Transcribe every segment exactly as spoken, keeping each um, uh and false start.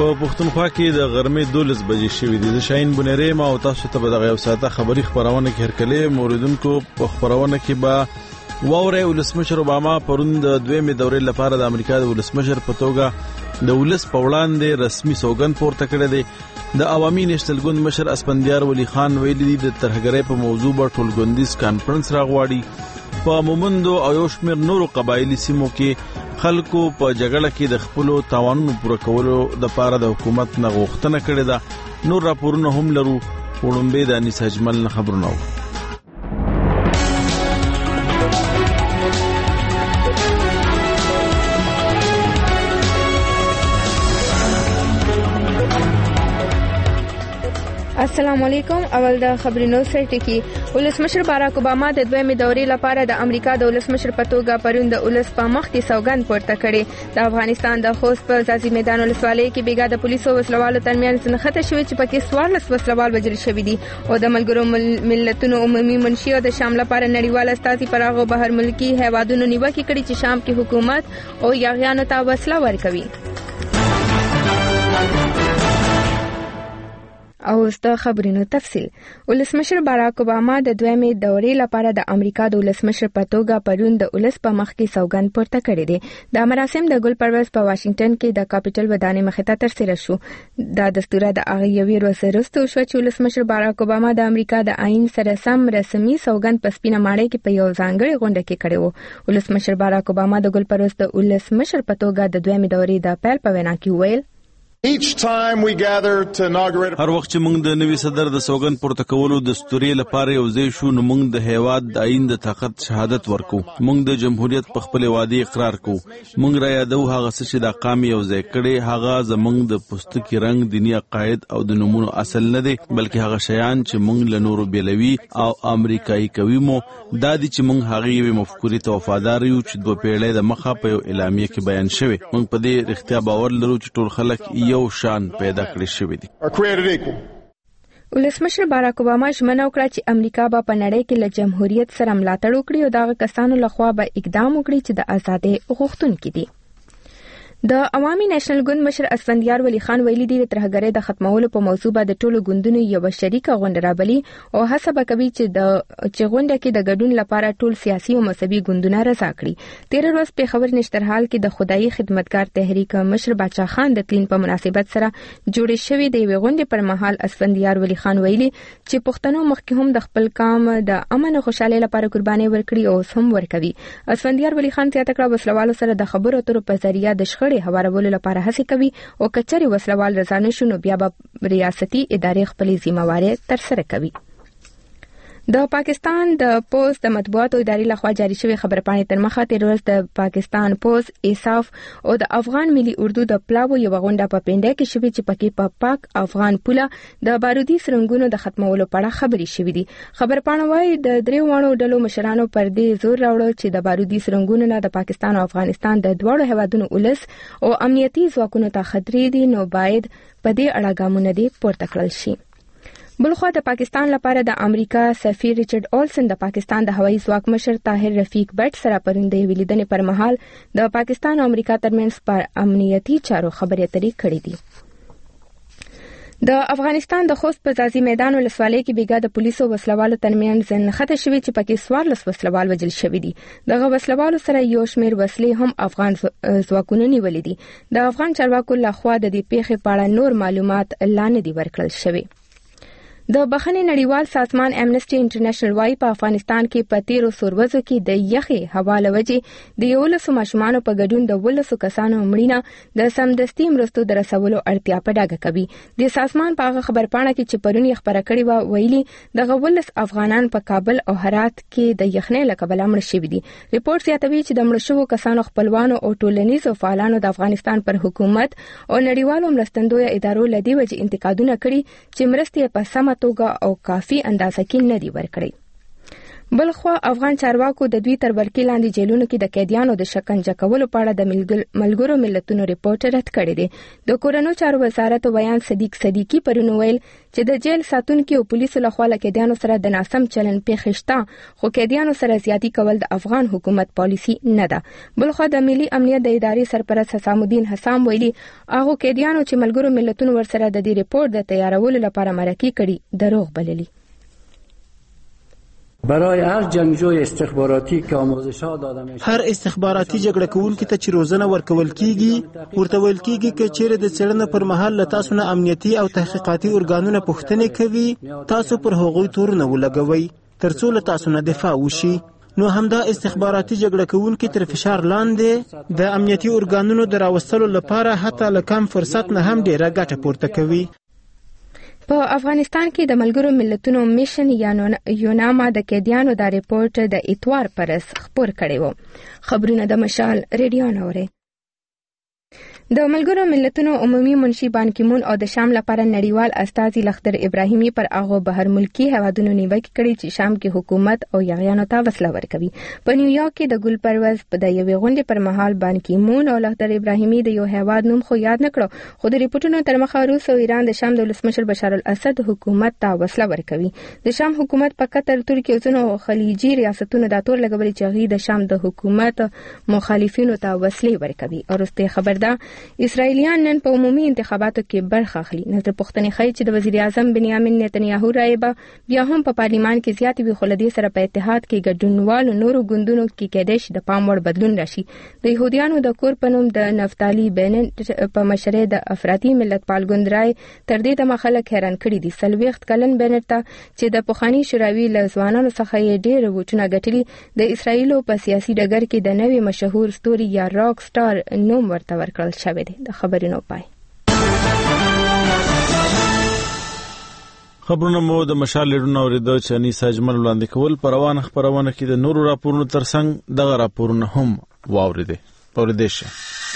په پښتونخوا کې د غرمې دولس بجې شوې دي. زه شاهین بنيري ما او تاسو ته به دغه یو ساعته خبري خبرونه کې هرکله موریدونکو په خبرونه کې به ووره ولسمشر اوباما پرون د دویمې دورې لپاره د امریکا د ولسمشر په توګه د ولس په وړاندې رسمي سوګند پورته کړی دی. د عوامي نېشنل ګوند مشر اسفندیار ولی خان ویلي دي د ترهګرۍ په موضوع به ټولګوندیز کانفرنس راغواړي. په مومندو او یو شمېر نورو قبایلی سیمو کې خلکو په جګړه کې د خپلو تاوانونو پوره کولو لپاره د حکومت نه غوښتنه کړې ده. نور راپورونه هم لرو. وړومبې د انیس اجمل خبرونه وو. السلام علیکم. اول د خبرونو سره ټکی. ولسمشر باراک اوباما د دویمې دورې لپاره د امریکا د ولسمشر په توګه پرون د ولس په مخ کې سوګند پورته کړي. د افغانستان د خوست په ځاځي میدان ولسوالۍ کې بیګا د پولیسو وسلوالو ترمنځ نښته شوې چې پکې څوارلس وسلوال وژل شوي دي او د ملګرو ملتونو عمومي منشي او د شام لپاره نړیوال استازي پر هغه بهر ملکی هیوادونو نیوکه کړې چې شام کې حکومت او یاغیانو ته وسله ورکوي. او د خبرونو تفصیل. ولسمشر باراک اوباما د دویمې دورې لپاره د امریکا د ولسمشر په توګه پرون د ولس په مخ کې سوګند پورته کړی دی. د مراسم د ګل پرواز په واشنگټن کې د کاپټل ودانۍ مخې ته ترسره شو. دا دستور د هغه یوې ورځې وروسته شو چې ولسمشر باراک اوباما د امریکا د آئین سره سم رسمي سوګند په سپینه ماڼۍ کې په یو ځانګړي غونډه کې کړی و. ولسمشر باراک اوباما د ګل پرواز د ولسمشر په توګه د دویمې دورې د پیل په وینا کې ویل Each time we gather to inaugurate هر وخت چې موږ د نوي صدر د سوګند پورته کولو د ستوري لپاره یو ځای شو نو موږ د هیواد د آئین د طاقت شهادت ورکو. موږ د جمهوریت په خپل وعده اقرار کوو. موږ را یادو هغه څه چې د قام یو ځای کړي هغه زموږ د پوستکي رنگ، دینی عقاید او د نمونو اصل نه دي، بلکې هغه شیان چې موږ له نورو بیلوي او امریکایي کوي مو دا دي چې موږ هغه یو مفکورې ته وفادار یو چې دوه پیړۍ د مخه په یو اعلامیه کې بیان شوی. موږ په دې اړتیا باور لرو چې ټول خلک یو شان پیدا کړی شوی دي. ولسمشر باراک اوباما ژمنه وکړه چې امریکا به په نړۍ کې له جمهوریت سره ملاتړ وکړي او دغه کسانو لخوا به اقدام وکړي چې د ازادۍ غوښتونکي دي. د عوامي نېشنل ګوند مشر اسفندیار ولی خان ویلي دي د ترهګرۍ د ختمولو په موضوع به د ټولو ګوندونو یو شریکه غونډه رابلي او هڅه به کوي چې د چې غونډه کې د ګډون لپاره ټول سیاسي او مذهبي ګوندونه رضا کړي. تیر ورځ په خبر نشترحال کې د خدایي خدمتګار تحریک مشر باچا خان د تلین په مناسبت سره جوړې شوې د یوې غونډې پر مهال اسفندیار ولی خان ویلي چې پښتنو مخکې هم د خپل قام د امن او خوشحالۍ لپاره قرباني ورکړي او هم ورکوي. اسفندیار ولی خان زیاته کړه وسلوالو سره د خبرو اترو په ذریعہ د شخړې هوارولو لپاره هڅه کوي او کچري وسلوال رضا نشو نو بیا به ریاستي ادارې خپلې ذمہواري ترسره کوي. د پاکستان د پوسټ د مطبوعاتو ادارې لخوا جاری شوی خبرپاڼې تر مخه تیر ورځ د پاکستان پوسټ، ایساف او د افغان ملي اردو د پلاو یو غونډه په پینډه کې شوې چې پکې په پا پاک افغان پوله د بارودي سرنګونو د ختمولو په اړه خبرې شوې دي. خبرپاڼه وايي د درې وړو ډلو مشرانو پر دې زور راوړل چې د بارودي سرنګونو نه د پاکستان او افغانستان د دواړو هیوادونو ولس او امنیتي ځواکونو ته خطرې دي نو باید په دې اړه ګامونه دي پورته کړل شي. بلخوا د پاکستان لپاره د امریکا سفیر ریچارډ اولسن د پاکستان د هوایي ځواک مشر طاهر رفیق بټ سره پرون د ولیدنې پر مهال د پاکستان او امریکا ترمنځ پر امنیتي چارو خبرې اترې کړې دي. د افغانستان د خوست په ځاځي میدان ولسوالۍ کې بیګا د پولیسو وسلوالو ترمنځ نښته شوې چې پکې څوارلس وسلوال وژل شوي دي. دغه وسلوالو سره یو شمېر وسلې هم افغان ځواکونو نیولې دي. د افغان چارواکو لخوا د دې پیښې په اړه نور معلومات لا نه دي ورکړل شوي. د بخښنې نړیوال سازمان امنیسټي انټرنیشنل وايي په افغانستان کې په تیرو سوروزو کې د یخې هوا له وجې د یولسو ماشومانو په ګډون د ولسو کسانو مړینه د سمدستي مرستو د رسولو اړتیا په ډاګه کوي. د سازمان په هغه خبرپاڼه کې چې پرون یې خبره کړې وه ویلي دغه ولس افغانان په کابل او هرات کې د یخنۍ له کبله مړه شوي دي. ریپورت زیاتوي چې د مړه شوو کسانو خپلوانو او ټولنیزو فعالانو د افغانستان پر حکومت او نړیوالو مرستندویه ادارو له دې وجې انتقادونه کړي چې مرستې په سمه توګه او کافي اندازه کې نه دی ورکړي. بلخوا افغان چارواکو د دوی تر ولکې لاندې جیلونو کې د قیدیانو د شکنجه کولو په اړه د ملګرو ملتونو ریپورت رد کړی دی. د کورونو چارو وزارت ویان صدیق صدیقی پرون ویل چې د جیل ساتونکو او پولیسو لخوا له قیدیانو سره د ناسم چلن پیښ شته، خو قیدیانو سره زیاتی کول د افغان حکومت پالیسی نه ده. بلخوا د ملي امنیت د ادارې سرپرست حسام الدین حسام ویلي هغه قیدیانو چې ملګرو ملتونو ورسره د دې ریپورت د تیارولو لپاره مرکه کړي دروغ بللي. برای هر جنگجوی استخباراتی که آموزش‌ها داده میشه، هر استخباراتي جګړه کوونکي ته چې روزنه ورکول کیږي ورته ویل کیږي چې چیرې د څېړنې پر مهال له تاسو نه امنیتي او تحقیقاتي ارګانونه پوښتنې کوي، تاسو پر هغوی تورونه ولګوئ ترڅو له تاسو نه دفاع وشي. نو همدا استخباراتي جګړه کوونکي تر فشار لاندې د امنیتي ارګانونو د راوستلو لپاره حتی له کم فرصت نه هم ډیره ګټه پورته کوي. په افغانستان کې د ملګرو ملتونو میشن یا یوناما د قیدیانو د ریپورت د اتوار پرس خبر کړی وو. خبرونه د مشال ریډیو نوري. د ملګرو ملتونو عمومي منشي بان کی مون او د شام لپاره نړیوال استازي لخدر ابراهیمي پر هغه بهر ملکی هوادونو نیوکه کړې چې شام کې حکومت او یاغیانو ته وسله ورکوي. په نیویارک کې د ګل پرواز په د یوې غونډې پر مهال بان کی مون او لخدر ابراهیمي د یو هواد نوم خو یاد نکړو، خو د ریپورتونو تر مخه روس او ایران د شام د ولسمشر بشار الاسد حکومت ته وسله ورکوي. د شام حکومت په قطر، ترکیه او ځینو خلیجي ریاستونو د تور لګولې چې غي د شام د حکومت مخالفینو ته وسلې ورکوي. ورسته خبردار اسرائیلیان نن په عمومي انتخاباتو کې برخه اخلي. نظر پوښتنې ښیي چې د وزیر اعظم بنیامین نتنیاهو رایې به بیا هم په پارلیمان کې زیاتې وي، خو له دې سره په اتحاد کې ګډونوالو نورو ګوندونو کې کېدای شي د پام وړ بدلون راشي. د یهودیانو د کور په نوم د نفتالي بیننټ په مشرۍ د افراطي ملتپال ګوند رای تر دې دمه خلک حیران کړي دي. څلوېښت کلن بیننټ ته چې د پخواني شوروي له ځوانانو څخه یې ډېر ووټونه ګټلي، د اسرائیلو په سیاسي ډګر کې د نوې مشهور ستوري یا راک سټار نوم ورته ورکړل شوی دی. د خبرونو پای خبرونه مو د مشال لرونو اوریدو چې انیس اجمل وړاندې کول. پر روان خبرونه کې د نورو راپورونو ترڅنګ دغه راپورونه هم واوریدي. اوریدي شه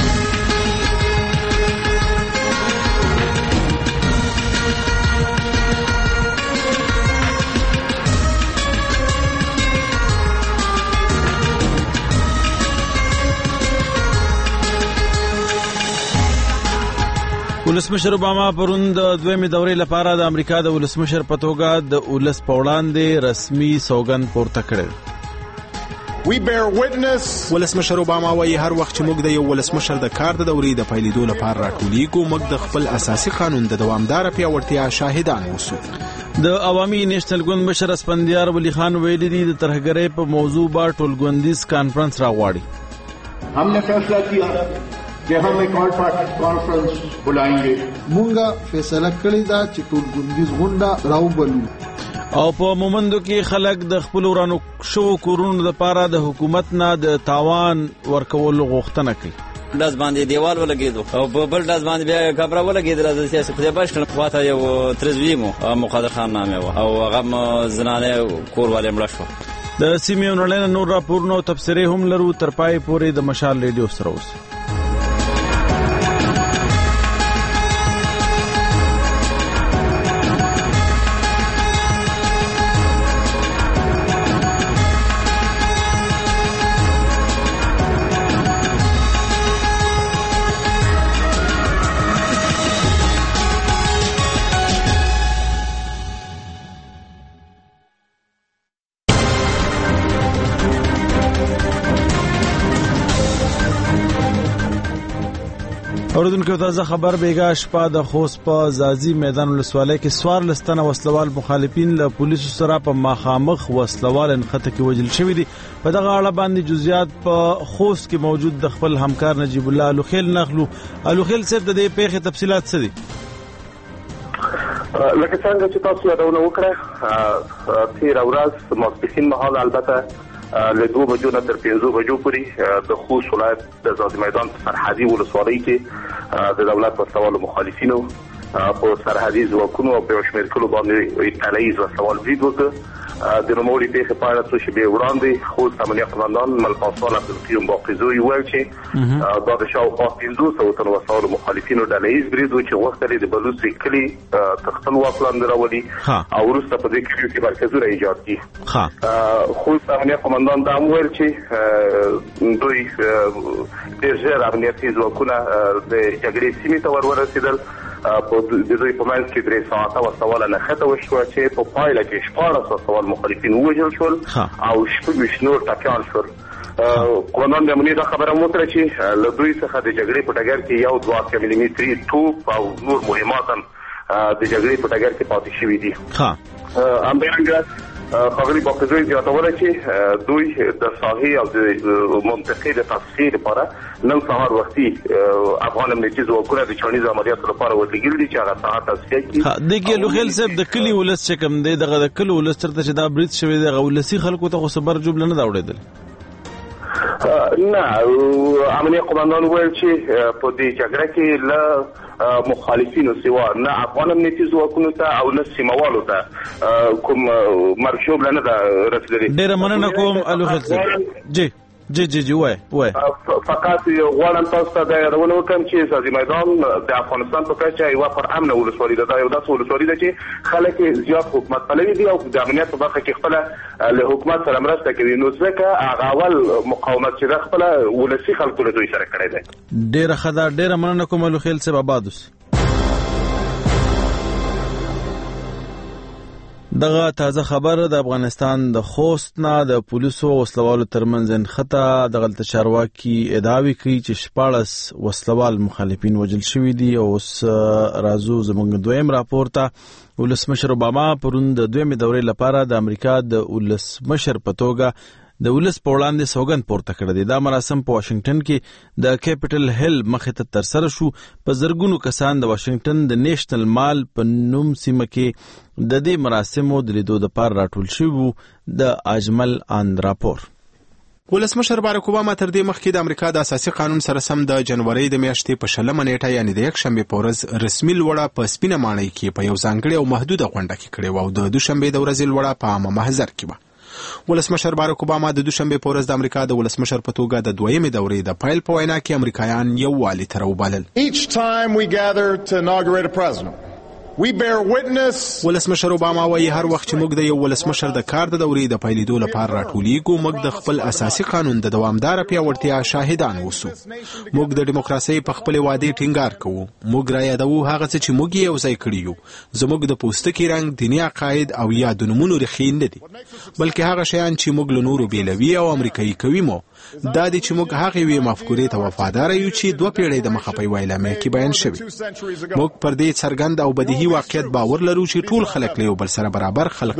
ولسمشر اوباما پرون د دویمې دورې لپاره د امریکا د ولسمشر په توګه د ولس په وړاندې رسمي سوګند پورته کړ. We bear witness. ولسمشر اوباما وايي هر وخت چې موږ د یو ولسمشر د کار د دورې د پیلېدو لپاره راټولېږو، موږ د خپل اساسي قانون د دوامدار پیاوړتیا شاهدان اوسو. د عوامي نېشنل ګوند مشر اسفندیار ولی خان ویلي دي د ترهګرۍ په موضوع به ټولګوندیز کانفرنس راغواړي. हमने फैसला किया कि हम एक कॉन्फ्रेंस बुलाएंगे. مونږه فیصله کړې ده چې ټولګوندیز غونډه راوبلو او په مومندو کې خلک د خپل ورانو شو کورونو لپاره د حکومت نه د تاوان ورکولو غوښتنه کوي. لاس باندې دیوال ولګېدو او په بل لاس باندې بیا کبره ولګېدل. د سیاسي خدای باش کړه خواته یو ترزوی مو مقدر خان نامه و او هغه زنانه کور والے مړ شو. د سیمې نړۍ نور راپورونه او تفسیرې هم لرو. تر پای پورې د مشال ریډیو سره اوسئ. اوردونکو تازه خبر بیګا شپه د خوست په زازي میدان ولسوالۍ کې سوار لستنه وسلوال مخالفین له پولیسو سره په مخامخ وسلوال انخته کې وجل شوی دي. په دغه اړه باندې جزئیات په خوست کې موجود د خپل همکار نجیب الله الوخیل نخلو. الوخیل صاحب د دې پیښې تفصيلات څه دي؟ لکه څنګه چې تاسو یادونه وکړه، تیر ورځ ماسپښین مهال البته له دوه بجو نه تر پنځه بجو پورې د خوست ولایت د زازي میدان په سرحدي ولسوالۍ کې د دولت وسلوالو مخالفینو په سرحدي ځواکونو او په شمېر کلو باندې تلایز وسلوال برید وکړ د نوموړي پیښې په اړه څو شېبې وړاندې خوست امنیه قمندان ملکاسوال عبدالقیوم باقیزوی وویل چې دا د شاوخوا پنځوس سوو تن وسایلو مخالفینو ډله ییز برید و چې غوښتل یې د بلوڅ کلي تر خپل واک لاندې راولي او وروسته په دې کلیو کې مرکزونه ایجاد کړي. خوست امنیه قمندان دا هم ویل چې دوی ډېر ژر امنیتي ځواکونه د جګړې سیمې ته ور ورسېدل. په د دوی په منځ کې درې ساعته وسله نښته وشوه چې په پایله کې شپاړس وسوال مخالفین ووژل شول او شپږ ویشت نور ټپیان شول. قومندان د امنیت دا خبره هم وکړه چې له دوی څخه د جګړې په ډګر کې یو دوه اتیا ملي متري توپ او نور مهمات هم د جګړې په ډګر کې پاتې شوي دي. همدارنګه ښاغلي باقیزوی زیاتوله چې دوی د ساحې او د منطقې د تصفیې لپاره نن سهار وختي افغان امنیتي ځواکونه د چاڼیزو عملیاتو لپاره ورلېږلي دي چې هغه ساحه تصفیه کړي. دغه لوخیل صاحب د کلي ولس چې کوم دی دغه د کلي ولس چرته چې دا برید شوی دی هغه ولسي خلکو ته خو صبر جوړ نه دا وړېدل. نه امنیه قمندان ویل چې په دې جګړه کې له مخالفینو سوا نه افغان امنیتي ځواکونو ته او نه سیموالو ته کوم مرګ ژوبله نه ده رسېدلې. ډېره مننه کوم الوخیل صاحب. جی جی جی جی وای وای فقط غواړم تاسو ته دا یادونه وکړم چې سازي میدان د افغانستان په کچه یوه پر امنه ولسوالي ده. دا یو داسې ولسوالي ده چې خلک زیات حکومت پلوي دي او د امنیت په برخه کې خپله له حکومت سره مرسته کوي. نو ځکه هغه اول مقاومت چې ده خپله ولسي خلکو له دوی سره کړی دی. ډېره ښه ده. ډېره مننه کوم الوخیل صاحب. آباد اوسئ. دغه تازه خبر د افغانستان د خوست نه د پولیسو وسلوالو ترمنځ نښته. دغلته چارواکي ادعاوې کوي چې شپاړس وسلوال مخالفین وژل شوي دي. اوس راځو زموږ دویم راپور ته. ولسمشر اوباما پرون د دویمې دورې لپاره د امریکا د ولسمشر په توګه د ولس په وړاندې سوګند پورته کړی دی. دا مراسم په واشنگټن کې د کیپټل هیل مخې ته ترسره شو. په زرګونو کسان د واشنگټن د نیشنل مال په نوم سیمه کې د دې مراسمو د لیدو لپاره راټول شوي. د اجمل ان راپور. ولسمشر باراک اوباما تر دې مخکې د امریکا د اساسي قانون سره سم د جنوري د میاشتې په شلمه نیټه یعنې د یکشنبې په ورځ رسمي لوړه په سپینه ماڼۍ کې په یو ځانګړي او محدوده غونډه کې کړې وه او د دوشنبې د ورځې لوړه په عامه محضر کې وه. ولسمشر باراک اوباما د دوشنبه په ورځ د امریکا د ولسمشر په توګه د دویمې دورې د پایل په وینا کې امریکایان یووالي ته راوبلل. Each time we gather to inaugurate a president, we bear witness. ولسمشر اوباما وايي هر وخت چې موږ د یو ولسمشر د کار د دورې د پیلېدو لپاره راټولیږو موږ د خپل اساسي قانون د دوامدار پیاوړتیا شاهدان اوسو. موږ د دیموکراسي په خپل وعده ټینګار کوو. موږ را یادوو هغه څه چې موږ یې وځای کړی یو. زموږ د پوستکي رنګ، دیني عقاید او یا د نومونو ریښې نه دي، بلکې هغه شیان چې موږ له نورو بیلوي او امریکایي کوي مو دا دي چې موږ هغه وی مفکورې ته وفادار یو چې دوه پیړۍ د مخه په ویلامه کې بیان شوی. موږ پر دې څرګند او بدیهي واقعیت باور لرو چې ټول خلک له یو بل سره برابر خلق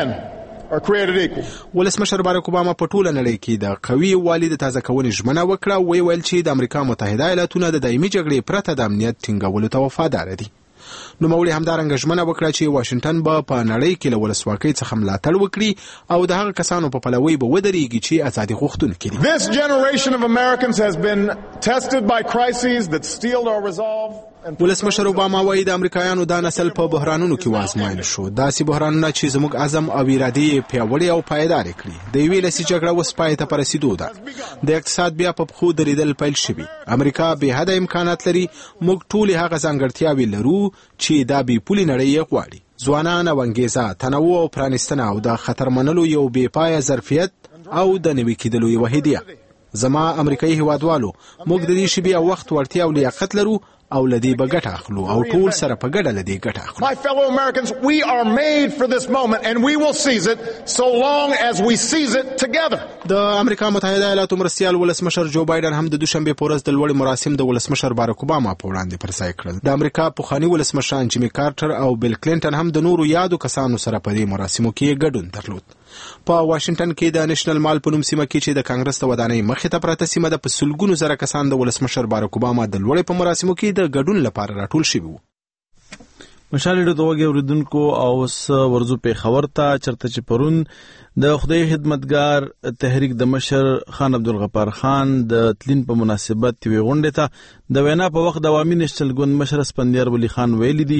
شي. ولسمشر باراک اوباما په ټوله نړۍ کې د قوي والي د تازه کونې ژمنه وکړه او ویل چې د امریکا متحده ایالاتونه د دایمي جګړې پرته د امنیت ټینګولو ته وفادار دي. نو مولي همدارنګه ژمنه وکړه چې واشنگټن به په نړۍ کې له ولسواکۍ څخه ملاتړ وکړي او د هغه کسانو په پلوي به ودرېږي چې ازادي غوښتونکي دي. This generation of Americans has been tested by crises that steeled our resolve. ولسمشر اوباما وايي د امریکایانو دا نسل په بحرانونو کې وازمایل شو. داسې بحرانونه چې زموږ عزم او اراده یې پیاوړې او پایدار کړي. د یوې لسي جګړه اوس پای ته په رسیدو ده. د اقتصاد بیا په پښو درېدل پیل شوي. امریکا بې حده امکانات لري. موږ ټولې هغه ځانګړتیاوې لرو چې دا بې پولې نړۍ یې غواړي. ځوانان او انګېزه، تنوع او پرانیستنه او د خطر منلو یو بې پایه ظرفیت او د نوي کېدلو یوه هدیه. زما امریکایي هیوادوالو، موږ د دې شیبې او وخت وړتیا او لیاقت لرو او لدی به ګټه اخلو او ټول سره په ګډه لدی ګټه اخلو. My fellow Americans, we are made for this moment and we will seize it so long as we seize it together. د امریکا متحده ایالاتو مرستیال ولسمشر جو بایدن هم د دوشنبه په ورځ د لوړ مراسم د ولسمشر باراک اوباما په وړاندې پرځای کړل. د امریکا پخوانی ولسمشران جیمی کارټر او بیل کلینټن هم د نورو یادو کسانو سره په دې مراسمو کې ګډون درلود. په واشنگټن کې د نېشنل مال په نوم سیمه کې چې د کانګرس د ودانۍ مخې ته پراته سیمه ده په سلګونو زره کسان د ولسمشر باراک اوباما د لوړ په مراسمو کې د ګډون لپاره راټول شوي وو. مشالې د دوه اوریدونکو او س ورزو په خبر ته چرته چې پرون د خدای خدمتگار تحریک د مشر خان عبدالغفار خان د تلین په مناسبت وی غونډه ته د وینا په وخت د عوامي نېشنل ګوند مشر اسپندیار ولی خان ویلي دي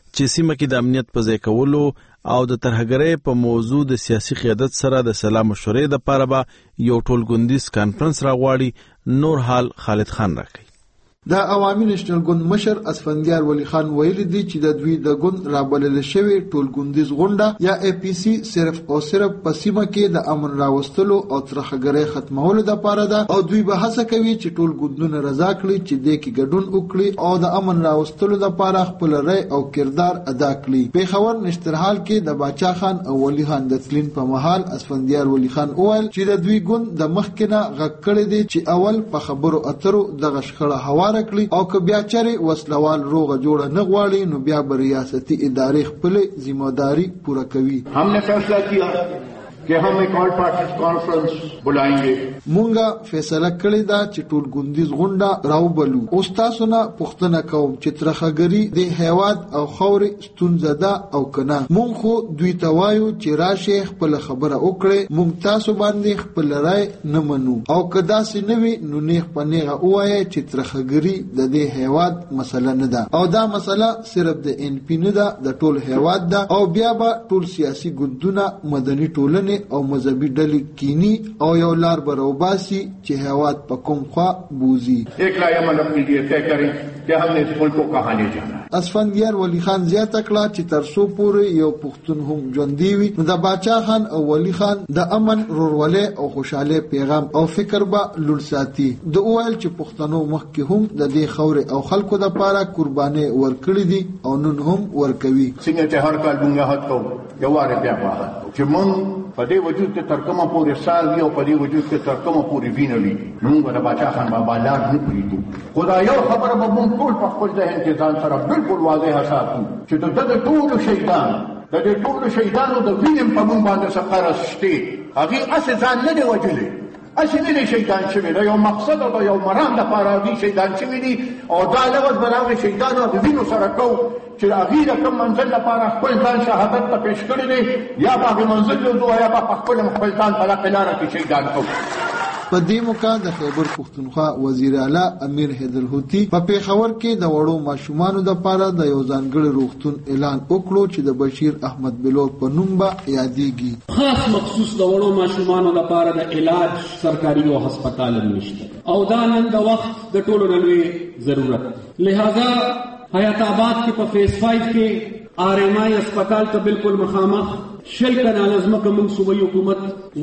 چې سیمه کې د امنیت په ځای کولو او د ترهګرۍ په موضوع د سیاسي قیادت سره د سلا مشورې لپاره به یو ټولګوندیز کانفرنس راغواړي. نور حال خالد خان راکړي. د عوامي نېشنل ګوند مشر اسفندیار ولی خان ویلي دی چې د دوی د ګوند رابلل شوی ټولګوندیز غونډه یا اي پي سي صرف او صرف په سیمه کې د امن راوستلو او ترهګرۍ ختمولو لپاره ده او دوی به هڅه کوي چې ټول ګوندونه رضا کړي چې د کې ګډون وکړي او د امن راوستلو لپاره خپل رأی او کردار ادا کړي. پیښور نشترحال کې د باچا خان او ولی خان د تلین په محل اسفندیار ولی خان وویل چې د دوی ګوند د مخکنه غږ کړی دی چې اول په خبرو اترو د غشخړه هوا کړی او که بیا چرې وسلوال روغه جوړه نه غواړي نو بیا به ریاستي ادارې خپل ذمہ داری پوره کوي. हम ने फैसला किया कि हम एक all party conference बुलाएंगे. مونږه فیصله کړې ده چې ټول ګوندیز غونډه راوبلو. اوس تاسو نه پوښتنه کوم چې ترهګري د هیواد او خاورې ستونزه ده او کنه. مونږ خو دوی ته وایو چې راشه خپل خبره وکړي. مونږ تاسو باندې خپل رائے نه منو او کدا سې نوي نو نه پنیغه وایي چې ترهګري د دې هیواد مسله نه ده او دا مسله صرف د ان پی نه ده د ټول هیواد ده او بیا به ټول سیاسي ګوندونه مدني ټولنه او مذهبي ډلې کینی او یو لار بروباسي چې هیواد په کوم خوا بوزي. ایک لائے عمل اپنی لیے طے کریں کہ ہم نے اس ملک کو کہاں لے جانا ہے. اسفندیار ولی خان زیاته کړه چې تر څو پورې یو پښتون هم ژوندی وي نو د باچا خان او ولی خان د امن رورولې او خوشاله پیغام او فکر به لور ساتي. د اوایل چې پښتنو مخکې هم د دې خوري او خلکو د پاره قرباني ورکړي دي او نن هم ورکوي. څنګه چې هر کال موږ هڅو یو واره بیا واه چې مونږ په دې وجود ته تر کومه پورې سال وي او په دې وجود ته تر کومه پورې وینولي نو موږ د باچا خان بابا لار نه پریږدو. خدا یو خبره به موږ ټول په خپل ذهن کې ځان سره بالکل واضح ساتو چې د دغه ټولو شیطان د دې ټولو شیطانو د وینې په موږ باندې څه قرض شته. هغې هسې ځان نه دی وژلی هسې نه دی شیطان شوی د یو مقصد او د یو مرام دپاره هغې شیطان شوي دي او دا لغت به د هغې شیطانو د وینو سره کوو چې هغې د کوم منزل لپاره خپل ځان شهادت ته پیش کړی دی یا په هغې منزل یو ځو یا به په خپل خپل ځان په دغه لاره کې شیطان کوو. په دې موقع د خیبر پښتونخوا وزیر اعلی امیر حیدر هوتی په پیښور کې د وړو ماشومانو لپاره د یو ځانګړي روغتون اعلان وکړو چې د بشیر احمد بلوچ په نوم به یادېږي. خاص مخصوص د وړو ماشومانو لپاره د علاج سرکاري او هسپتال نشته او دا نن د وخت د ټولو نوې ضرورت. لہذا حیات آباد کې په فیس فائیو کې آر ایم آئی اسپتال ته بالکل مخامخ شل کنال ازمکه موږ صوبایي حکومت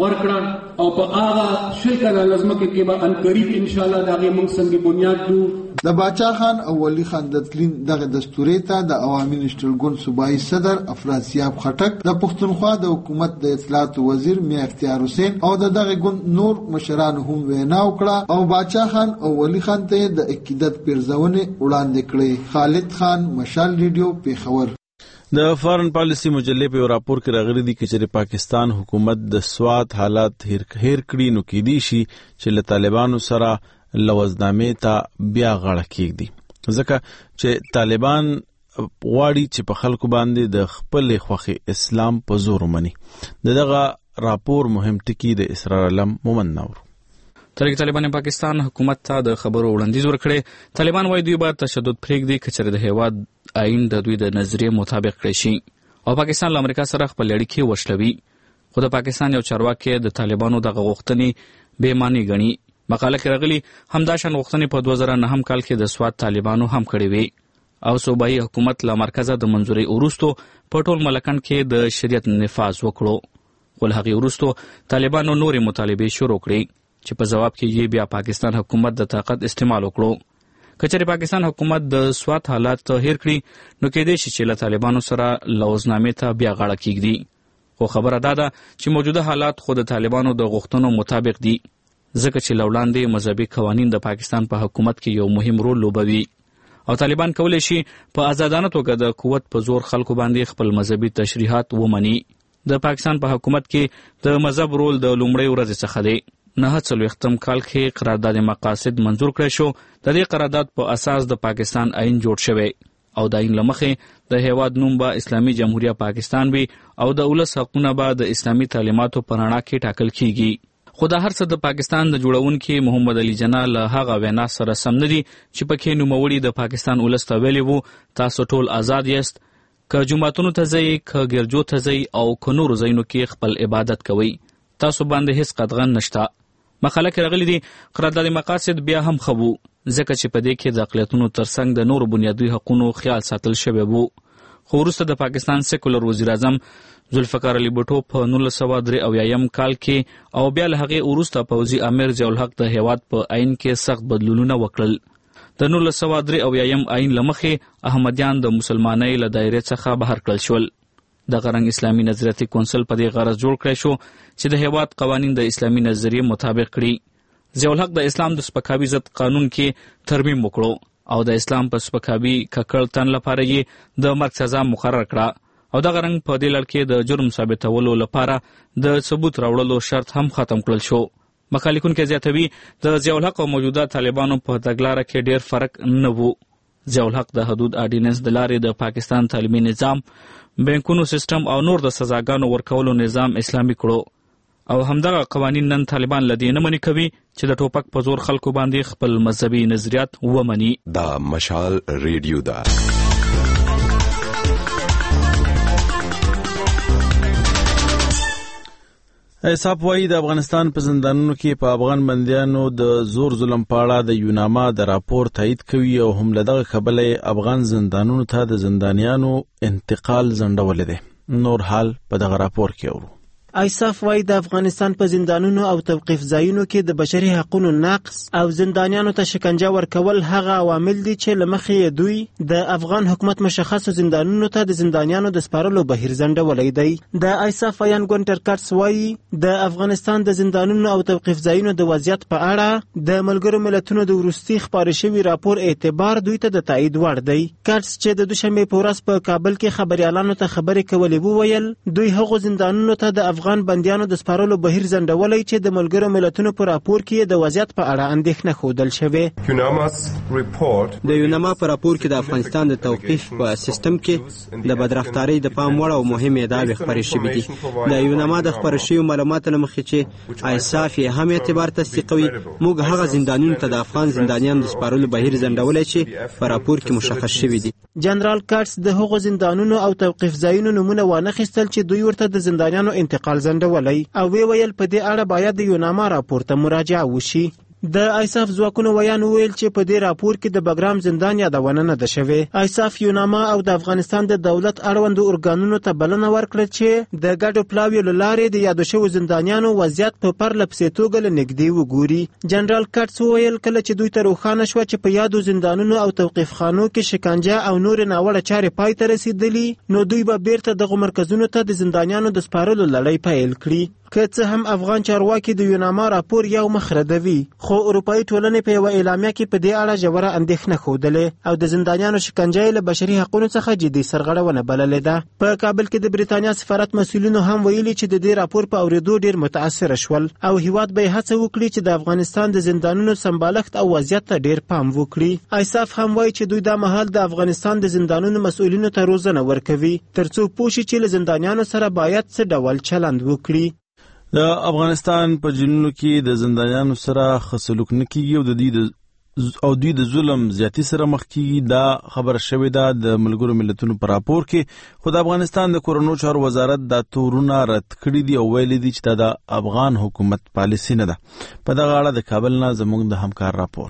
ورکړه او په هغه شل کنال ازمکه کې به ان قریب ان شاء الله دغه موږ څنګه بنیاد دو. د باچا خان او ولی خان د تلین دغه دستورې ته د عوامي نېشنل ګوند صوبایي صدر افراسیاب خټک د پښتونخوا د حکومت د اطلاعات وزیر میا اختیار حسین او د دغه ګوند نور مشران هم وینا وکړه او باچا خان او ولی خان ته د عقیدت پیرزونه وړاندې کړې. خالد خان مشال ریډیو پیښور. د فارن پالیسی مجلې په راپور کې راغلي دي چې پاکستان حکومت د سوات حالات هیر کړي نو کې دي شي چې له طالبانو سره لوزنامې ته بیا غاړه کېږدي ځکه چې طالبان غواړي چې په خلکو باندې د خپل خوښي اسلام په زور ومني. دغه راپور مهم ټکی د اسرار علم مومن نور. ترڅو طالبان پاکستان حکومت ته د خبرو وړاندیز ورکړي. طالبان وايي دوی به تشدد پرېږدي که چېرې د هیواد آئین د دوی د نظریې مطابق کړی شي او پاکستان له امریکا سره خپل اړیکې وشلوي. خو د پاکستان یو چارواکي د طالبانو دغه غوښتنې بې معنی ګڼي. مقاله کې راغلي همدا شان غوښتنې په دوه زره نهم کال کې د سوات طالبانو هم کړې وې او صوبایي حکومت له مرکزه د منظورۍ وروستو په ټول ملکن کې د شریعت نفاذ وکړو. خو له هغې وروستو طالبانو نورې مطالبې شروع کړې چې په جواب کې یې بیا پاکستان حکومت د طاقت استعمال وکړو. که چېرې پاکستان حکومت د سوات حالات هیر کړي نو کېدای شي چې له طالبانو سره لوزنامې ته بیا غاړه کېږدي. خو خبره دا ده چې موجوده حالات خو د طالبانو د غوښتنو مطابق دي ځکه چې له وړاندې مذهبي قوانین د پاکستان په حکومت کې یو مهم رول لوبوي او طالبان کولی شي په آزادانه توګه د قوت په زور خلکو باندې خپل مذهبي تشریحات ومني. د پاکستان په حکومت کې د مذهب رول د لومړۍ ورځې څخه دی. نهه څلوېښتم کال کې قرارداد مقاصد منظور کړی شو. د دې قرارداد په اساس د پاکستان آئین جوړ شوی او د آئین له مخې د هیواد نوم به اسلامي جمهوریه پاکستان وي او د ولس حقونه به د اسلامي تعلیماتو په رڼا کې ټاکل کیږي. خو دا هر څه د پاکستان د جوړونکي محمد علي جناح له هغه وینا سره سم نه دي چې پکې نوموړي د پاکستان ولس ته ویلي وو تاسو ټول آزاد یاست که جمعتونو ته ځئ، که ګرجو ته ځئ او که نورو ځایونو کې خپل عبادت کوئ، تاسو باندې هیڅ قدغن نشته. مقاله کې راغلي دي قرارداد مقاصد بیا هم ښه وو، ځکه چې په دې کې د اقلیتونو ترڅنګ د نورو بنیادي حقونو خیال ساتل شوی وو. خو وروسته د پاکستان سیکولر وزیر اعظم ذوالفقار علي بوټو په نولس سوه درې اویایم کال کې او بیا له هغې وروسته پوځي امیر ضیاء الحق د هیواد په آئین کې سخت بدلونونه وکړل. د نولس سوه درې اویایم آئین له مخې احمدیان د مسلمانۍ له دایرې څخه بهر کړل شول. دغه رنګ اسلامي نظریاتي کونسل په دې غرض جوړ کړی شو چې د هیواد قوانین د اسلامي نظریې مطابق کړي. ضیاء الحق د اسلام د سپکاوي ضد قانون کې ترمیم وکړو او د اسلام په سپکاوي ککړ تن لپاره یې د مرګ سزا مقرر کړه او دغه رنګ په دې لړ کې د جرم ثابتولو لپاره د ثبوت راوړلو شرط هم ختم کړل شو. مقالې لیکونکي زیاتوي د ضیاء الحق او موجوده طالبانو په تګلاره کې ډیر فرق نه و. ضیاء الحق د حدود آرډیننس د لارې د پاکستان تعلیمي نظام، بانکونو سیستم او نور د سزاګانو ورکولو نظام اسلامي کړو او همدغه قوانین نن طالبان له دې نه منې کوي چې د ټوپک په زور خلکو باندې خپل مذهبي نظریات ومني. دا مشال ریډیو ده. ایساپ وایي د افغانستان په زندانونو کې په افغان بندیانو د زور ظلم په اړه د یوناما د راپور تایید کوي او هم له دغه کبله افغان زندانونو ته د زندانیانو انتقال ځنډولی دی. نور حال په دغه راپور کې اورو. ایساف وایي د افغانستان په زندانونو او توقیف ځایونو کې د بشري حقوقو نقض او زندانیانو ته شکنجه ورکول هغه عوامل دي چې له مخې دوی د افغان حکومت مشخصو زندانونو ته د زندانیانو د سپارلو بهیر ځنډولی دی. د ایساف ویان ګونټر کارټس وایي د افغانستان د زندانونو او توقیف ځایونو د وضعیت په اړه د ملګرو ملتونو د وروستي خپاره شوي راپور اعتبار دوی ته د تایید وړ دی. کارټس چې د دوشنبې په ورځ په کابل کې خبریالانو ته خبرې کولې وویل دوی هغو زندانونو ته د افغان بندیانو د سپارلو بهیر ځنډولی چې د ملګرو ملتونو په راپور کې د وضعیت په اړه اندېښنه ښودل شوې. د یوناما په راپور کې د افغانستان د توقیف په سیستم کې د بدرفتارۍ د پام وړ او مهمې ادعاوې خپرې شوې دي. د یوناما د خپاره شویو معلوماتو له مخې چې ایساف یې هم اعتبار تصدیقوي، موږ هغه زندانونو ته د افغان زندانیانو د سپارلو بهیر ځنډولی چې په راپور کې مشخص شوي دي. جنرال کارټس د هغو زندانونو او توقیف ځایونو نومونه وانخیستل چې دوی ورته د زندانیانو انتقال ځنډولی او وی ویل په دې اړه باید د یوناما راپور ته مراجعه وشي. د ایساف ځواکونو ویان وویل چې په دې راپور کې د بګرام زندان یادونه نه ده شوې. ایساف یوناما او د افغانستان د دولت اړوندو ارګانونو ته بلنه ورکړه چې د ګډو پلاویو له لارې د یادو شوو زندانیانو وضعیت په پرله پسې توګه له نږدې وګوري. جنرال کارټس وویل کله چې دوی ته روښانه شوه چې په یادو زندانونو او توقیف خانو کې شکنجه او نورې ناوړه چارې پای ته رسېدلي نو دوی به بیرته دغو مرکزونو ته د زندانیانو د سپارلو لړۍ پیل کړي. که څه هم افغان چارواکي د یوناما راپور یو مخ ردوي، خو اروپایي ټولنې په یوه اعلامیه کې په دې اړه ژوره اندېښنه ښودلې او د زندانیانو شکنجه له بشري حقوقو څخه جدي سرغړونه بللې ده. په کابل کې د بریتانیا سفارت مسؤلینو هم ویلي چې د دې راپور په اورېدو ډېر متاثره شول او هیواد به یې هڅه وکړي چې د افغانستان د زندانونو سمبالښت او وضعیت ته ډېر پام وکړي. ایساف هم وایي چې دوی دا مهال د افغانستان د زندانونو مسؤلینو ته روزنه ورکوي ترڅو پوه شي چې له زندانیانو سره باید څه ډول چلند وکړي. د افغانستان په جنونو کې د زندانیانو سره ښه سلوک نه کیږي او د دوی د او دوی د ظلم زیاتی سره مخ کیږي. دا خبره شوې ده د ملګرو ملتونو په راپور کې، خو د افغانستان د کورونو چارو وزارت دا تورونه رد کړي دي او ویلي دي چې دا د افغان حکومت پالیسي نه ده. په دغه اړه د کابل نه زموږ د همکار راپور.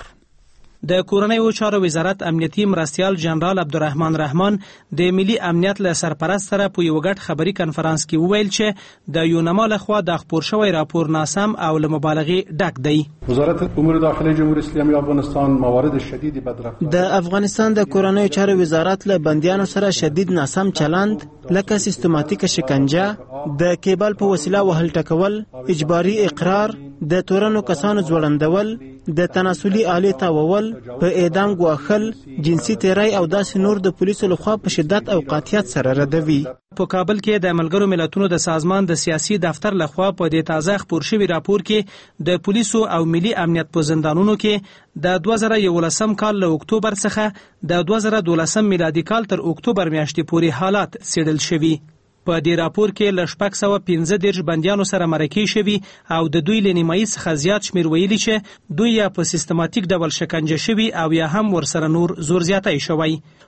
د کورنیو چارو وزارت امنیتي مرستیال جنرال عبدالرحمن رحمان د ملي امنیت له سرپرست سره په یو غټ خبري کنفرانس کې وویل چې د یوناما لخوا د خپور شوی راپور ناسم او له مبالغې ډک دی. وزارت امور داخلي جمهوریت اسلامي افغانستان موارد شدید بدرفتاری د افغانستان د کورنیو چارو وزارت له بندیانو سره شدید ناسم چلند لکه سیستماتیک شکنجه، د کیبل په وسیله وهل ټکول، اجباري اقرار، د تورنو کسانو ځوړندول، د تناسلي آلې تاوول، په اعدام ګواښل، جنسي تیری او داسې نور د پولیسو لخوا په شدت او قاطعیت سره ردوي. په کابل کې د ملګرو ملتونو د سازمان د سیاسي دفتر لخوا په دې تازه خپور شوي راپور کې د پولیسو او ملي امنیت په زندانونو کې د دوه زره یولسم کال له اکتوبر څخه د دوه زره دولسم میلادي کال تر اکتوبر میاشتې پورې حالات څېړل شوي. په دې راپور کې له شپږ سوه پنځه دېرش بندیانو سره مرکې شوي او د دوی له نیمایي څخه زیات شمېر ویلي چې دوی یا په سیستماتیک ډول شکنجه شوي او یا هم ورسره نور زور زیاتی شوی.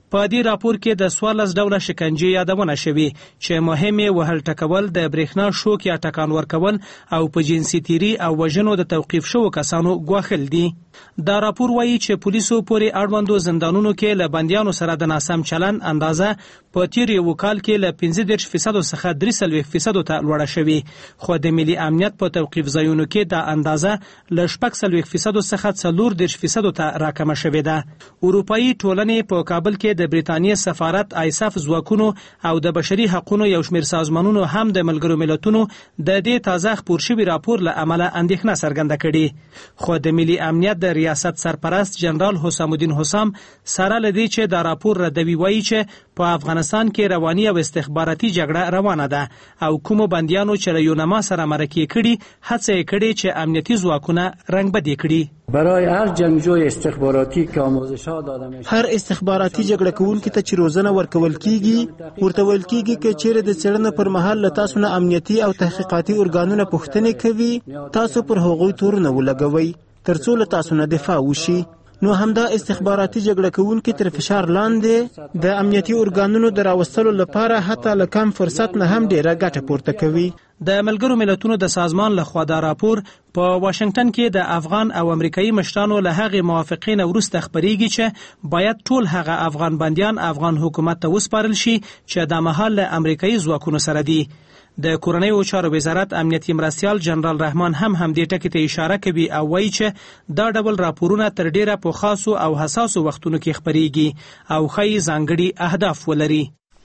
په دې راپور کې د څوارلس ډوله شکنجې یادونه شوې چې مهم یې وهل ټکول، د برېښنا شوک یا ټکان ورکول او په جنسي تیري او وژنو د توقیف شوو کسانو ګواښل دي. دا راپور وایي چې پولیسو پورې اړوندو زندانونو کې له بندیانو سره د ناسم چلن اندازه په تیر یو کال کې له پنځه دېرش فیصدو څخه درې څلوېښت فیصدو ته لوړه شوې، خو د ملي امنیت په توقیف ځایونو کې دا اندازه له شپږ څلوېښت فیصدو څخه څلور دېرش فیصدو ته راکمه شوې ده. اروپایي ټولنې په کابل کې د بریتانیې سفارت، آیساف ځواکونو او د بشري حقوقو یو شمېر سازمانونو هم د ملګرو ملتونو د دې تازه خپور شوي راپور له امله اندېښنه څرګنده کړې، خو د ملي امنیت د ریاست سرپرست جنرال حسام الدین حسام سره له دې چې دا راپور ردوي وایي چې په افغانستان کې رواني او استخباراتي جګړه روانه ده او کومو بندیانو چې له یونما سره مرکې کړي هڅه یې کړې چې امنیتي ځواکونه رنګبدي کړي. برای هر جنگجوی استخباراتی که آموزش‌ها داده میشه، هر استخباراتي جګړه کوونکي ته چې روزنه ورکول کیږي ورته ویل کیږي چې چیرې د څېړنې پر مهال له تاسو نه امنیتي او تحقیقاتي ارګانونه پوښتنې کوي، تاسو پر هغوی تورونه ولګوئ ترڅو له تاسو نه دفاع وشي. نو همدا استخباراتي جګړه کوونکي تر فشار لاندې د امنیتي ارګانونو د راوستلو لپاره حتی له کم فرصت نه هم ډیره ګټه پورته کوي. د ملګرو ملتونو د سازمان لخوا دا راپور په واشنگټن کې د افغان او امریکایي مشرانو له هغې موافقې نه وروسته خپریږي چې باید ټول هغه افغان بندیان افغان حکومت ته وسپارل شي چې د مهال له امریکایي ځواکونو سره دي. د کورنیو چارو وزارت امنیتي مرستیال جنرال رحمان هم همدې ټکي ته اشاره کوي او وایي چې دا ډول راپورونه تر ډیره په خاصو او حساسو وختونو کې خپریږي او ښایي ځانګړي اهداف ولري.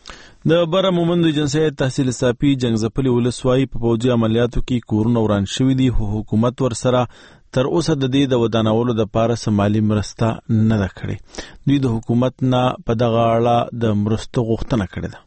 د بره مومند ایجنسۍ تحصیل صافي جنگزپلي ولسوالۍ په پوځي عملیاتو کې کورونه وران شوي دي، خو حکومت ورسره تر اوسه د دې د ودانولو دپاره څه مالي مرسته نه ده کړې. دوی د حکومت نه په دغه اړه د مرستو غوښتنه کړې ده.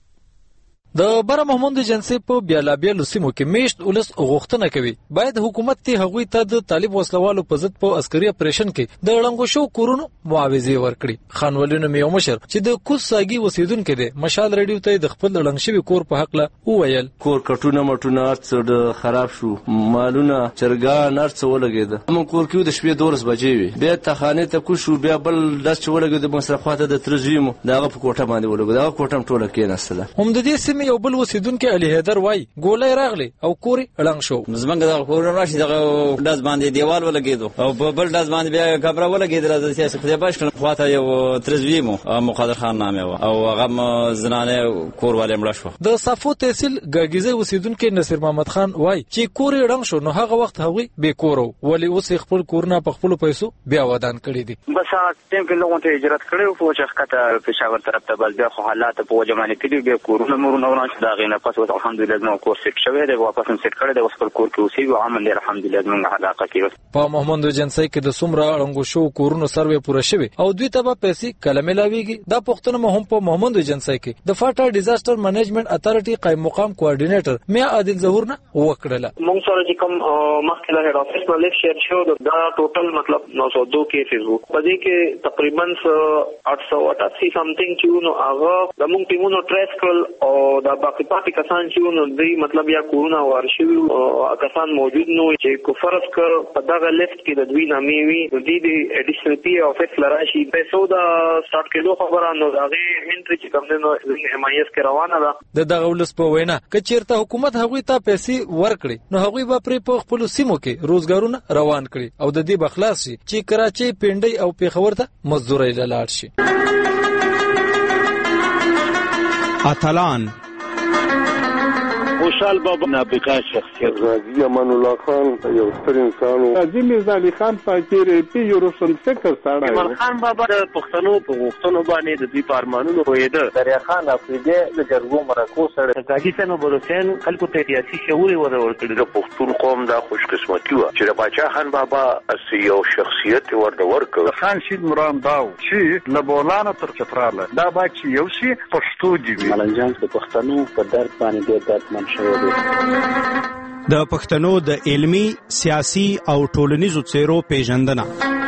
د بره محمود ایجنسۍ په بیلابیلو سیمو کې میشت ولس غوښتنه کوي باید حکومت ته هغوی ته د طالب وسلوالو په ضد په عسکري اپریشن کې د ړنګو شو کورونو معاوضه ورکړي. خانولي نوم یو مشر چې د کوز ساګي اوسیدونکو دی مشال ریډیو ته د خپل ړنګ شوي کور په حق له وویل کور کټونه مټونه څه خراب شو، مالونه چرګان ارڅ ولګید. موږ کور کې د شپې دولس بجې وي، بیا تخانه ته کو شو، بیا بل داس ولګید مصرفاته د ترزیمو دغه په کوټه باندې ولګید، دغه کوټم ټوله کې نسله. هم د دې سیمې یو بل اوسیدونکو علي حیدر وای ګولای راغلی او کور ړنګ شو. زمونږ د کور راشي دغه داس باندې دیوال ولګیدو او په بل داس باندې بیا کبره ولګیدل. د سیاسي خدای باش خواته یو ترزویمو مقدر خان نامه او هغه زنانه کور والے مړ شو. د صفو تحصیل ګاګیزه اوسیدونکو نصیر محمد خان وای چې کور ړنګ شو نو هغه وخت هغوی به کورو ولی اوس خپل کورونه په خپل پیسو بیا ودان کړی دي. بس ټیم کې لوګو ته هجرت کړو په چخته پېښور طرف ته بل بیا خو حالات په وجمانه کې بیا کورونه مرونه ورانه دا غینه پس اوس الحمدلله نو کور سیټ شوی دی، واپس هم سیټ کړی دی، اوس پر کور کې اوسېږي او عمل الحمدلله زموږ علاقه کې. په محمود ایجنسۍ کې د څومره ړنګو شو کورونو سروې پوره شوی او دوی ته به پیسې کله ملاویږي دا پوښتنه مو هم په محمود ایجنسۍ کې د فاټا ډیزاستر مینجمنت اتارټي قائم مقام کوارډینیټر میا عادل ظهور نه وکړله. موږ سره چې کوم مخکې له هډ افیس نه لیک شیر شو دا ټوټل مطلب نو سو دو کیسز وو، په دې کې تقریبا آठ سو اٹھاسی سمثینګ چې نو هغه د موږ ټیمونو ټریس کړل او دا باقي پاتې کسان چې نو دوی مطلب یا کورونه ورشي او کسان موجود نو چې کو فرض کړ په دغه لیست کې د دوی نامې وي د دې د اډیشنل پی افیس لراشي پیسو دا سټارټ کېدو خبره نو هغه انټری چې کوم نو ایم آی ایس کې روانه ده. د دغه ولس په وینا که چیرته حکومت هغوی ته پیسې ورکړي نو هغوی به پرې په خپل سیمو کې روزګارونه روان کړي او د دې بخلاص شي چې کراچي پنډي او پیښور ته مزدوري لاړ شي. اتلان خوشحال بابا نابغه شخصیت غازی امان الله خان یو ستر انسان و غازی میرزا علي خان فقیر پی یو روشن فکر سره امان خان بابا د پښتنو په غوښتنو باندې د دوی په ارمانونو پوهېده. دریا خان افریدي د جرګو مرکو سره غازی سنو بروسین خلکو ته سیاسي شعور ورکړي. د پښتون قوم دا خوش قسمتي و چې د باچا خان بابا یو شخصیت ورته ورکړ. خان شید مرام داو چې لبولانه تر چتراله دا با چې یو شي پښتو دی وی ملنجان د پښتنو په درد باندې ډېر درد د پښتنو د علمی، سیاسي او ټولنیزو څیرو پیژندنه.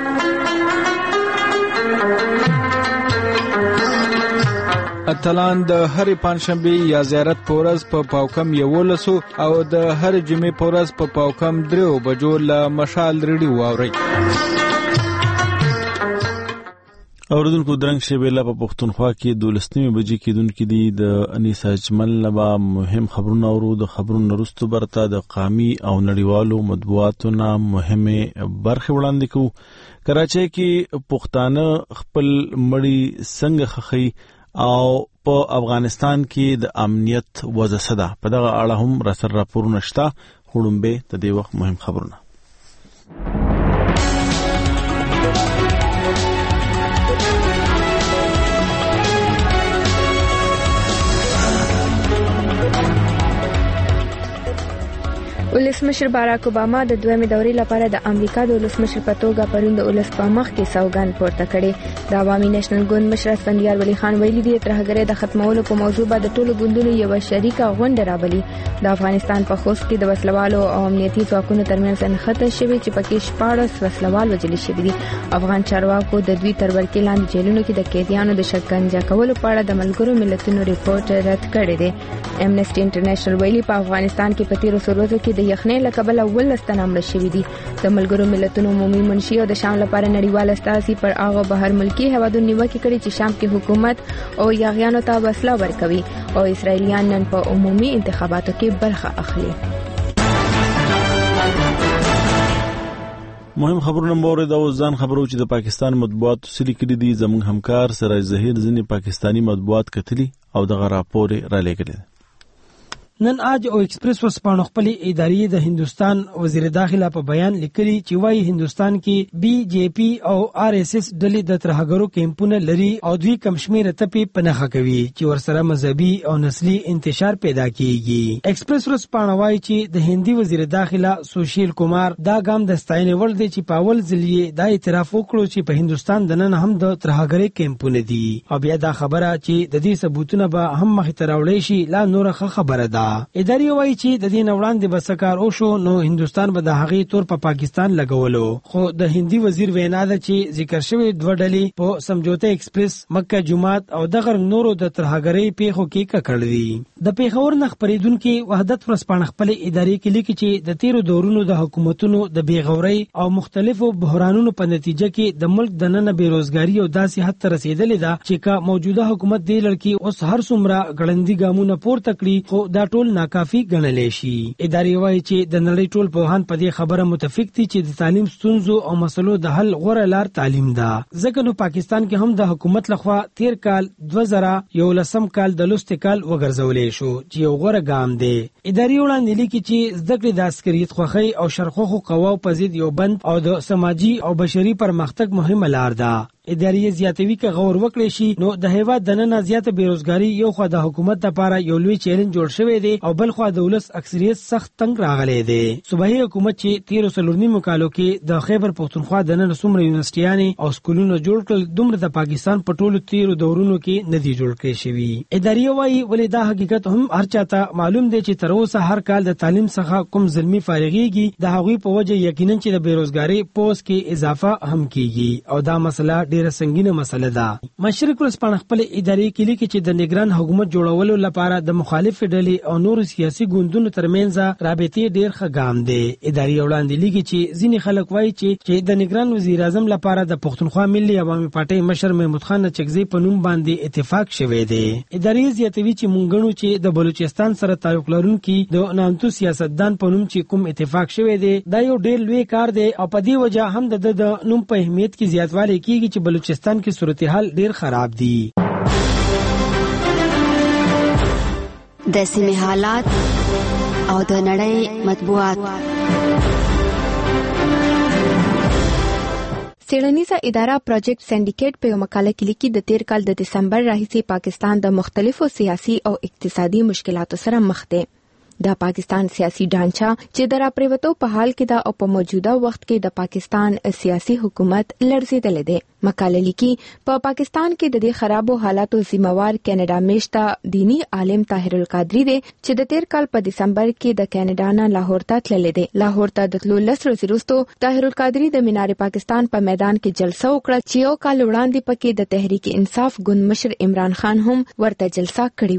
اتلان د هر پنځشنبه یا زیارت پورز په پا پاوکم یولسو او د هر جمعې پورز په پا پاوکم درو بجو له مشال ریډیو واوري. اوردونکو درنګ شیبېلا په پښتونخوا کې دولسنیمې بجې کېدونکې دي. د انیسا اجمل لبا مهم خبرونه اورو. د خبرونو وروسته برته د قامي او نړیوالو مطبوعاتو نه مهمه برخې وړاندې کوو. کراچۍ کې پښتانه خپل مړی څنګه خخي او په افغانستان کې د امنیت وضع څه ده، په دغه اړه هم راسره راپورونه شته. خړومبه د دې وخت مهم خبرونه. ولسمشر باراک اوباما د دویمې دورې لپاره د امریکا د ولسمشر په توګه پرون د ولس په مخ کې سوګند پورته کړي. د عوامي نېشنل ګوند مشر اسفندیار ولی خان ویلي دی ترهګرۍ د ختمولو په موضوع باندې ټولو ګوندونو یو شریکه غونډه راوړي. د افغانستان په خوست کې د وسلوالو او امنیتي ځواکونو ترمنځ انخته شوې چې پکې شپاړس وسلوال وژل شوي دي. افغان چارواکو د دوی تر ورکې لاندې جیلونو کې د قیدیانو د شکنجه کولو په اړه د ملګرو ملتونو ریپورت رد کړی دی. امنیسټي انټرنیشنل ویلي په افغانستان کې په تیرو څو ورځو کې د یخنۍ له کبله ولس تنه مړه شوي دي. د ملګرو ملتونو عمومي منشي او د شام لپاره نړیوال استازي پر هغه بهر ملکي هیوادونو نیوکه کړې چې شام کې حکومت او یاغیانو ته وسله ورکوي او اسرائیلیان نن په عمومي انتخاباتو کې برخه اخلي. مهم خبرونه مورد او ځان خبرو چې د پاکستان مطبوعات سلی کړي دي. زموږ همکار سراج ظهیر ځینې پاکستانی مطبوعات کتلي او دغه راپور را لېږلی. نن آج او ایکسپریس وسپانو خپل ادارې د هندستان وزیر داخله په بیان لیکلي چې وايي هندستان کې بي جے پی او آر اس اس ډلې د ترهګرو کیمپونه لري او دوی کمشمیر ټپي پنهخه کوي چې ورسره مذهبي او نسلي انتشار پیدا کیږي. ایکسپریس وسپانو وايي چې د هندي وزیر داخله سوشیل کمار دا ګام د ستاینې ور دي چې په اول ځل دا اعتراف وکړو چې په هندستان د نن هم د ترهګرۍ کیمپونه دي او بیا دا خبره چې د دې ثبوتونه به هم مخ ته راوړی شي لا نور خبره ده. اداري وایي چې د دې نوړاندې بسکار او شو نو هندستان به د هغې تور په پا پاکستان لګولو. خو د هندي وزیر وینا ده چې ذکر شوی دوه ډلې په سمجوته ایکسپریس مکه جمعات او دغه نورو د ترهګرۍ پیښو کې ککړ دي. د پیښور نه خبرېدونکي وحدت ورسپانه خپل ادارې کې لیکي چې د تیرو دورونو د حکومتونو د بیغورۍ او مختلفو بحرانونو په نتیجه کې د ملک د نن بیروزګاری او داسې حد ته رسیدلې ده چې کا موجوده حکومت دی لړکی اوس هر څومره غړندې ګامونه پورته کړي خو دا ټول ناکافي ګڼل شي. ادارې وایي چې د نړۍ ټول پوهان په دې خبره متفق دي چې د تعلیم ستونزو او مسلو د حل غوره لار تعلیم ده. ځکه نو پاکستان کې هم د حکومت لخوا تیر کال دوه زره یولسم کال د لوست کال وګرځولې شو چې یو غوره ګام دی. ادارې وړاندې لیکي چې زده کړې د عسکریت خوښۍ او شرخوخو قواو په ضد یو بند او د سماجی او بشري پرمختګ مهمه لار ده. ادارې زیاتوي که غور وکړي شي نو د هیواد د نن زیاته بیروزګاری یو خو د حکومت لپاره یو لوی چیلنج جوړ شوی دی او بل خو د ولس اکثریت سخت تنگ راغلی دی. صوبایي حکومت چې تیرو څلورنیمو کالو کې د خیبر پښتونخوا د نن څومره یونیورسيټیانې او سکولونه جوړ کړل دومره د پاکستان په ټولو تیرو دورونو کې ندي جوړ کړی شوی. ادارې وایي ولې دا حقیقت هم هر چاته معلوم دی چې تر اوسه هر کال د تعلیم څخه کوم ظلمي فارغيږي د هغوی په وجه یقینا چې د بیروزګاری پوس کې اضافه هم کیږي او دا مسله ډیره سنگینه مسله ده. مشرق ورسپانه خپل ادارې کې لیکي چې د نگران حکومت جوړولو لپاره د مخالف ډلې او نور سیاسي ګوندونو ترمنځ رابطې ډیر ښه ګام دی. ادارې وړاندې لیکي چې ځینې خلک وایي چې چې د نگران وزیر اعظم لپاره د پښتونخوا ملي عوامي پارټۍ مشر محمود خان چکزي په نوم باندې اتفاق شوی دی. ادارې زیاتوي چې مونږ چې د بلوچستان سره تعلق لرونکي د نامتو سیاستدان په نوم چې کوم اتفاق شوی دی دا یو ډیر لوی کار دی او په دې وجه هم د نوم په اهمیت کې زیاتوالی کیږي چې بلوچستان کې صورتحال ډیر خراب دي. د سیمې حالات او د نړۍ مطبوعات. څېړنیزه اداره پروجیکټ سینډیکیټ په یو مقاله کې لیکي د تیر کال د دسمبر راهیسې پاکستان د مختلفو سیاسي او اقتصادي مشکلاتو سره مخ دی. د پاکستان سیاسي ډانچا چې د راپریوتو په حال کې دا او په موجوده وخت کې د پاکستان سیاسي حکومت لړزېدل دي. مقاله لیکي په پاکستان کې د دې خرابو حالاتو ذمہوار کینیډا میشته دینی عالم طاهر القادری دی چې د تیر کال په دسمبر کې د کینیډا نه لاهور ته تللی دی. لاهور ته د تلو لس ورځې وروسته طاهر القادری د مینار پاکستان په میدان کې جلسه وکړه چې یو کال وړاندې پکې د تحریک انصاف ګوند مشر عمران خان هم ورته جلسه کړې و.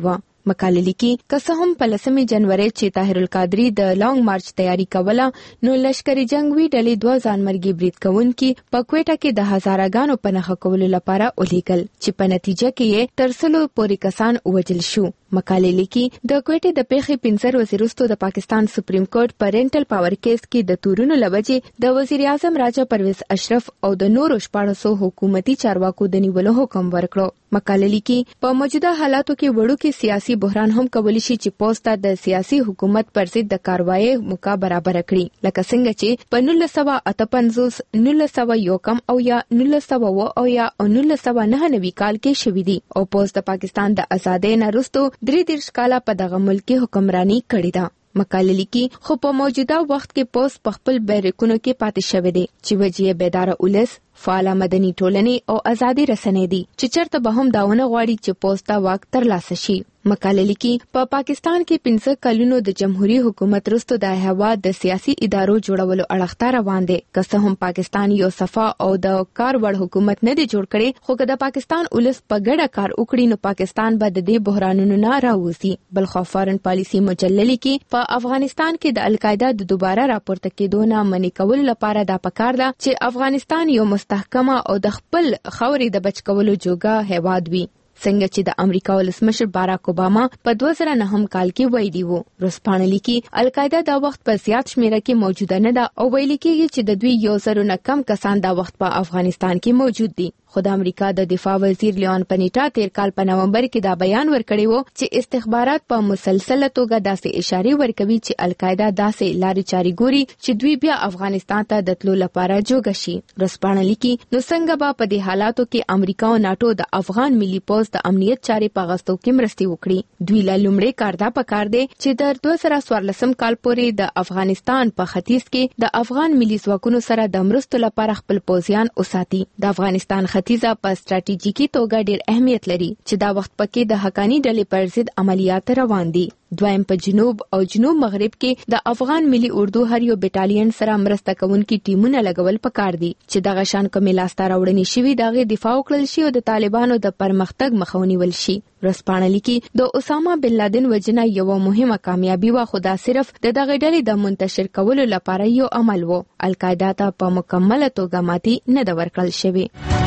مقاله لیکي که څه هم په لسمې جنوري چې طاهر القادری د لانګ مارچ تیاری کوله نو لشکري جنگوي ډلې دوه ځانمرګي برید کوونکي په کوټه کې د هزارهګانو په نښه کولو لپاره ولیکل چې په نتیجه کې یې تر سلو پورې کسان وژل شو. مقاله لیکي د کوټې د پیښې پنځه ورځې وروسته د پاکستان سپریم کورټ په رینټل پاور کیس کې د تورونو لوجې د وزیر اعظم راجا پرویز اشرف او د نورو شپاړسو حکومتي چارواکو د نیولو حکم ورکړو. مقاله لیکي په موجوده حالاتو کې وړوکی سیاسي بحران هم کولی شي چې پوسټ د سیاسي حکومت پر ضد د کاروایی موقع برابر کړي، لکه څنګه چې په نولس سوه اته پنځوس نولس سوه یو کم او یا نولس سوه اوه او یا نولس سوه نهه نوي کال کې شوي دي او پوسټ د پاکستان د ازادۍ نه وروسته درې دېرش کاله په دغه ملک حکمرانی کړې ده. مقاله لیکي خو په موجوده وخت کې پوسټ په خپل بیرکونو کې پاتې شوی دی چې وجې بیدار اولس فعال مدني ټولنې او ازادي رسنۍ دي چې چرته به هم داونه غواړي چې پوسټ تا واک ترلاسه شي. مقاله لیکي په پا پاکستان کې پنځه کلونو د جمهوریت حکومت وروسته د هیواد د سیاسي ادارو جوړولو اړخته روان دي، که څه هم پاکستان یو صفا او د کار وړ حکومت نه دی جوړ کړي، خو که د پاکستان ولس په ګډه کار وکړي نو پاکستان به د دې بحرانونو نه راوځي. بل خو فارن پالیسی مجله لیکي په افغانستان کې د القاعده د دوباره راپورته کېدو نه منې کولو لپاره دا پکار ده چې افغانستان یو مستحکمه او د خپل خاورې د بچ کولو جوګه هیواد وي، څنګه چې د امریکا ولسمشر باراک اوباما په دوه زره نهم کال کې ویلي وو. ورځپاڼه لیکي القاعده دا وخت په زیات شمیره کې موجوده نه ده او ویل کېږي چې د دوی یو زرو نه کم کسان دا وخت په افغانستان کې موجود دي. خو د امریکا د دفاع وزیر لیون پنیټا تیر کال په نومبر کې دا بیان ورکړی وو چې استخبارات په مسلسله توګه داسې اشارې ورکوي چې القاعده داسې لارې چارې ګوري چې دوی بیا افغانستان ته د تلو لپاره جوګه شي. ورځپاڼه لیکي نو څنګه به په دې حالاتو کې امریکا او ناتو د افغان ملي پوځ د امنیت چارې په غستو کې مرستې وکړي. دوی لا لومړی کار دا پکار دی چې د دوه زره څوارلسم کال پورې د افغانستان په ختیځ کې د افغان ملي ځواکونو سره د مرستو لپاره خپل پوځیان وساتي. د افغانستان ختیځه په ستراتیژیکي توګه ډېر اهمیت لري چې دا وخت پکې د حقانی ډلې پر ضد عملیات روان دي. دویم په جنوب او جنوب مغرب کې د افغان ملي اردو هر یو بټالین سره مرسته کوونکي ټیمونه لګول پکار دي چې دغه شان کومې لاسته راوړنې شوي دغه دفاع وکړل شي او د طالبانو د پرمختګ مخه ونیول شي. ورځپاڼه لیکي د اسامه بن لادن وژنه یوه مهمه کامیابي وه، خو دا صرف د دغه ډلې د منتشر کولو لپاره یو عمل و. القاعده ته په مکمله توګه ماتي نه ده ورکړل شوې.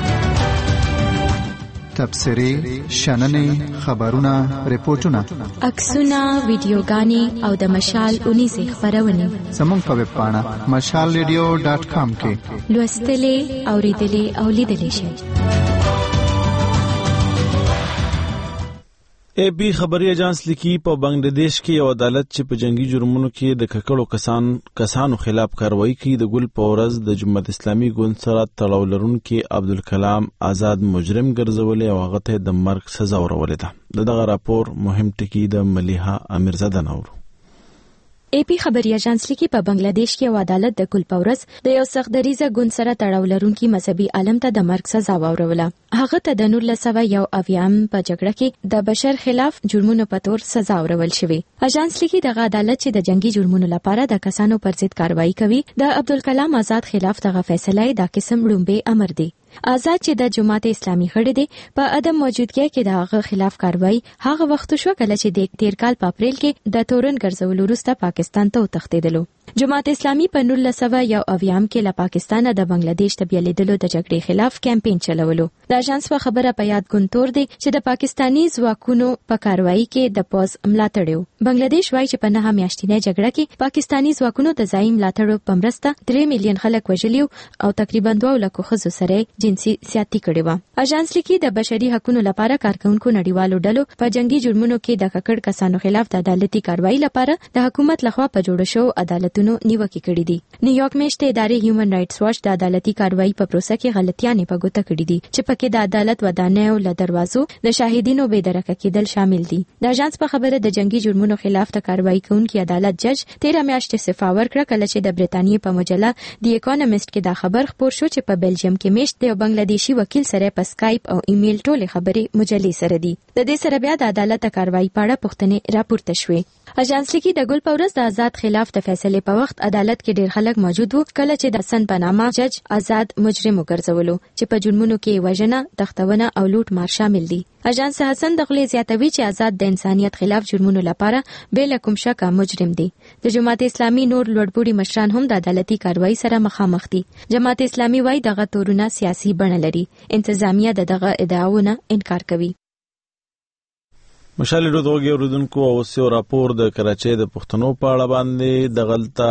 تبصرې، شننې، خبرونه، ریپورتونه، عکسونه، ویډیوګانې او د مشال اونیزې خبرونه زموږ په ویب پاڼه مشال ریډیو ډاټ کام کې لوستلې، اوریدلې او لیدلې شئ. ای بی خبري اجانس لیکي په بنگلاديش کې یو عدالت چې په جنگي جرمونو کې د ککړو کسان کسانو خلاف کاروایی کوي د ګل په ورځ د جمهوریت اسلامي ګوند سره تړاو لرونکي عبدالکلام آزاد مجرم ګرځولې او هغه ته د مرګ سزا ورولې ده. دغه راپور مهم ټکی د ملیحه امیرزاده نور. ای پی خبري اژانس لیکي په بنگلاديش کې یو عدالت د ګل په ورځ د یو سخت دریزه ګوند سره تړاو لرونکي مذهبي عالم ته د مرګ سزا وروله. هغه ته د نولس سوه یو اویایم په جګړه کې د بشر خلاف جرمونو په تور سزا ورول شوې. اژانس لیکي دغه عدالت چې د جنگي جرمونو لپاره د کسانو پر ضد کاروایی کوي د عبدالکلام آزاد خلاف دغه فیصله د قسم لومبه امر دی. آزاد چې د جماعت اسلامي خړې دي په عدم موجودګۍ کې د هغه خلاف کاروایی هغه وخت شو کله چې د تیر کال په اپریل کې د تورن ګرځول وروسته پاکستان ته وتښتیدلو. جماعت اسلامي په نولس سوه یو اویایم کې له پاکستانه د بنگلاديش ته بیلیدلو د جګړې خلاف کمپاین چلولو. د اژانس په خبره په یاد ګونتور دی چې د پاکستانی ځواکونو په کاروایی کې د پوز ملاتړ و. بنگلاديش وايي چې په نه میاشتنۍ جګړه کې پاکستانی ځواکونو د ځای ملاتړ په مرسته درې میلیون خلک وژلي او تقریبا دوه لکه ښځو سره جنسي سیاتی کړې و. اژانس لیکي د بشري حقوقو لپاره کارکونکو نړیوالو ډلو په جنگي جرمونو کې د ککړ کسانو خلاف د عدالتي کاروایی لپاره د حکومت لخوا په جوړ شو عدالتونو نیوکه کړې دي. نیویارک میشته ادارې هیومن رائټس واچ د عدالتي کاروایی په پروسه کې غلطیاں په ګوته کړې دي چې پکې د عدالت ودانیو له دروازو د شاهدینو بې درکه کېدل شامل دي. د اژانس په خبره د جنگي جرمونو خلاف د کاروایی کوونکي عدالت جج تیره میاشت استعفا ورکړه کله چې د بریتانیې په مجله دی اکونومیست کې دا خبر خپور شو چې په بلجیم کې میشت د بنگلاديشي وکیل سره په سکایپ او ایمیل ټولې خبرې مجلې سره دي. د دې سره بیا د عدالت کاروایی په اړه پوښتنې راپورته شوې. اژانس لیکي د ګل پورس د آزاد خلاف د فیصلې په وخت عدالت کې ډېر خلک موجود وو کله چې د حسن پنامه جج آزاد مجرم وګرځولو چې په جرمونو کې وژنه، تختونه او لوټ مار شامل دي. اژانس حسن دغلی زیاتوي چې آزاد د انسانیت خلاف جرمونو لپاره بې له کوم شکه مجرم دي. د جماعت اسلامي نور لوړپوړي مشران هم د عدالتي کاروایی سره مخامخ دي. جماعت اسلامي وايي دغه تورونه سیاسي بڼه لري. انتظامیه دغه ادعاونه انکار کوي. مشال رودوګي اوردونکو او سیو راپور د کراچۍ د پښتنو په اړه باندې د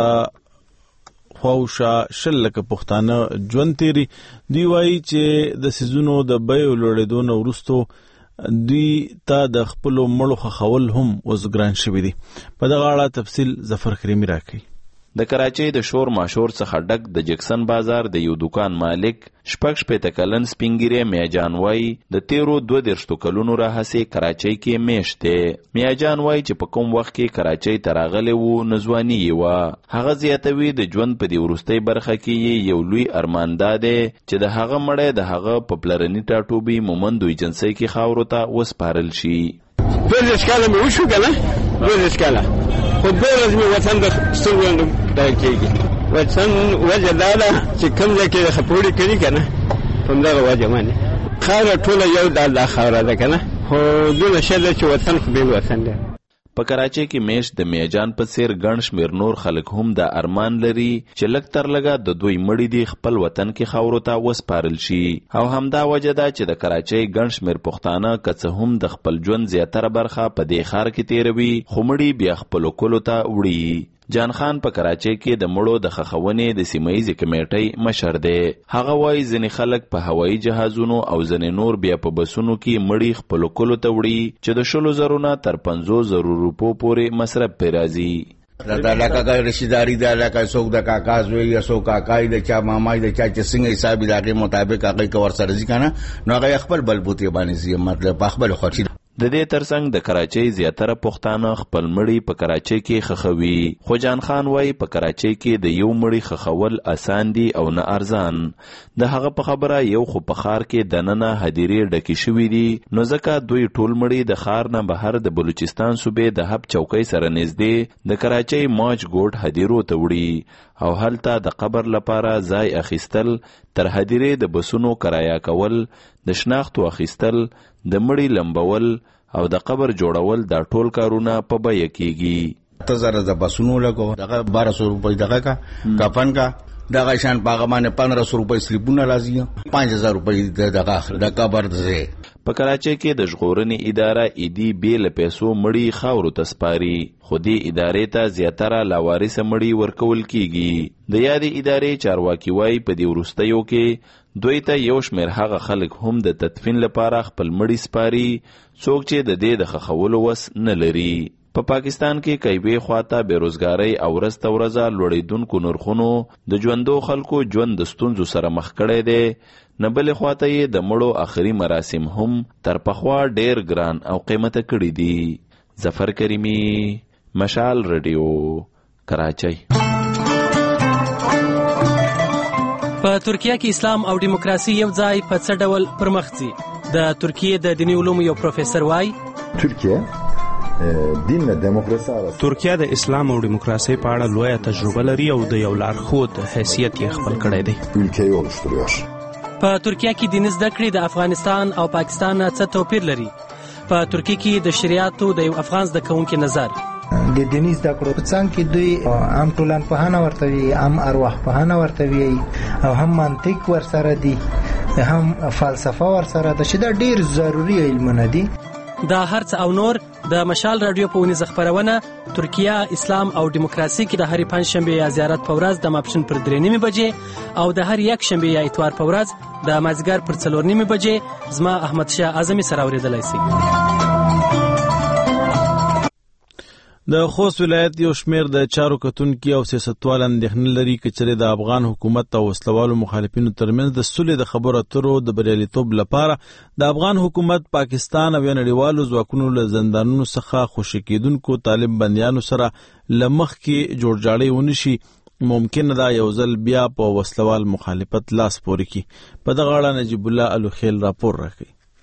غلطه خوشا شل لکه پښتانه ژوند تیری دی وایي چې د سيزونو د بیو لوړېدو نه وروسته دوی ته د خپل مړو خول هم وزګران شوی دي. په دغه اړه تفصیل ظفر کریمی راکړي. د کراچۍ د شور ماشور څخه ډک د جکسن بازار د یو دکان مالک شپږ شپېته کلن سپینګیری میاجان وایي د تیرو دوه دېرشو کلونو راهیسې کراچۍ کې میشت دی. میاجان وایي چې په کوم وخت کې کراچۍ ته راغلی و نو ځواني یې وه. هغه زیاتوي د ژوند په دې وروستۍ برخه کې یو لوی ارمان دا دی چې د هغه مړی د هغه په پلرني ټاټوبي مومندو ایجنسۍ کې خاورو ته وسپارل شي. دوه دېرش کاله مې وشو که نه دوه دېرش کاله خو دوه ورځې مې وطن د سترګو ډک کېږي. وطن وجه دا ده چې کوم ځای کې خپوړې کړي که نه په همدغه وجه باندې خاوره ټوله یو ډول دا خاوره ده که نه خو دونه ښه ده چې وطن خو بېل وطن دی. په کراچۍ کې میشت د میاجان په څیر ګڼ شمېر نور خلک هم دا ارمان لري چې لږ تر لږه د دوی مړي دي خپل وطن کې خاورو ته وسپارل شي. او همدا وجه ده چې د کراچۍ ګڼ شمېر پښتانه که څه هم د خپل ژوند زیاتره برخه په دې ښار کې تیروي خو مړي بیا خپلو کلو ته وړي. جان خان په کراچۍ کې د مړو د خښونې د سیمهیزې کمیټۍ مشر دی. هغه وایي ځینې خلک په هوایي جهازونو او ځینې نور بیا په بسونو کې مړي خپلو کلو ته وړي چې د شلو زرو نه تر پنځوس زرو روپو پورې مصرف پرې راځي. دا لکه رشیداری دا لکه څوک د کاکا زوی یا څوک کاکای د چا مامای د چا چې څنګه حساب د هغې مطابق هغې که ورسره ځي که نه نو هغه خپل بلبوتې باندې ځي مطلب په خپل خوښي. د دې ترڅنګ د کراچۍ زیاتره پښتانه خپل مړي په کراچۍ کې خښوي. خو جان خان وایي په کراچۍ کې د یو مړي خښول اسان دي او نه ارزان. د هغه په خبره یو خو په ښار کې دننه هدیرې ډکې شوي دي نو ځکه دوی ټول مړي د ښار نه بهر د بلوچستان صوبې د هب چوکۍ سره نږدې د کراچۍ ماج ګوټ هدیرو ته وړي او هلته د قبر لپاره ځای اخیستل، تر هدیرې د بسونو کرایه کول، د شناختو اخیستل، د مړي لمبول او د قبر جوړول دا ټول کارونه په بیه کیږي. اته زره د بسونو لګو دغه بارہ سو روپۍ دغه کا کفن کا دغه شان پاغه باندې پندرہ سو روپۍ سلیپونه راځي پنځه هزار روپۍ دغه د قبر ځای. په کراچۍ کې د ژغورنې اداره ایدي بې له پیسو مړي خاورو ته سپاري خو دې ادارې ته زیاتره لاوارثه مړي ورکول کیږي. د یادې ادارې چارواکي وایي په دې وروستیو کې دوی ته یو شمېر هغه خلک هم د تدفین لپاره خپل مړي سپاري څوک چې د دې د ښخولو وس نه لري. په پاکستان کې کایبې خواته بیروزګارۍ او ورځ ته ورځه لوړېدونکو نرخونو د ژوندو خلکو ژوند د ستونزو سره مخ کړی دی. نه بلې خواته یې د مړو آخري مراسم هم تر پخوا ډېر ګران او قیمته کړي دي. ظفر کریمی، مشال رادیو، کراچۍ. په ترکیه کې اسلام او دیموکراسي یو ځای په څه ډول پرمخ ځي؟ د ترکیې د دیني علومو یو پروفیسور وایي ترکیه دین دیموکراسي ترکیه د اسلام او دیموکراسي په اړه لویه تجربه لري او د یو لارښود حیثیت یې خپل کړی دی. په ترکیه کې دیني زده کړې د افغانستان او پاکستان څه توپیر لري؟ په ترکیه کې د شریعتو د یو افغان زده کوونکي نظر د دیني زده کړو په څنګ کې دوی هم ټولنپوهنه ورته وي، هم ارواحپوهنه ورته وي او هم منطق ورسره دي، هم فلسفه ورسره ده چې دا ډېر ضروري علمونه دي. دا هرڅ او نور د مشال رادیو په ونیزه خپرونه ترکیه، اسلام او دیموکراسي کې د هرې پنجشنبې یا زیارت په ورځ د ماپښین پر درې نیمې بجې او د هر یک شنبې یا اتوار په ورځ د مازدیګر پر څلور نیمې بجې زما احمد شاه اعظمي سره اورېدلی شي. د خوست ولایت یو شمېر د چارو کتونکي او سیاستوال اندېښنه لري که چېرې د افغان حکومت او وسلوالو مخالفینو ترمنځ د سولې د خبرو اترو د بریالیتوب لپاره د افغان حکومت، پاکستان او یا نړیوالو ځواکونو له زندانونو څخه خوشي کېدونکو طالب بندیانو سره له مخکې جوړجاړی ونه شي، ممکنه ده یو ځل بیا په وسلوال مخالفت لاس پورې کړي. په دغه اړه نجیب الله الوخیل راپور راکوي.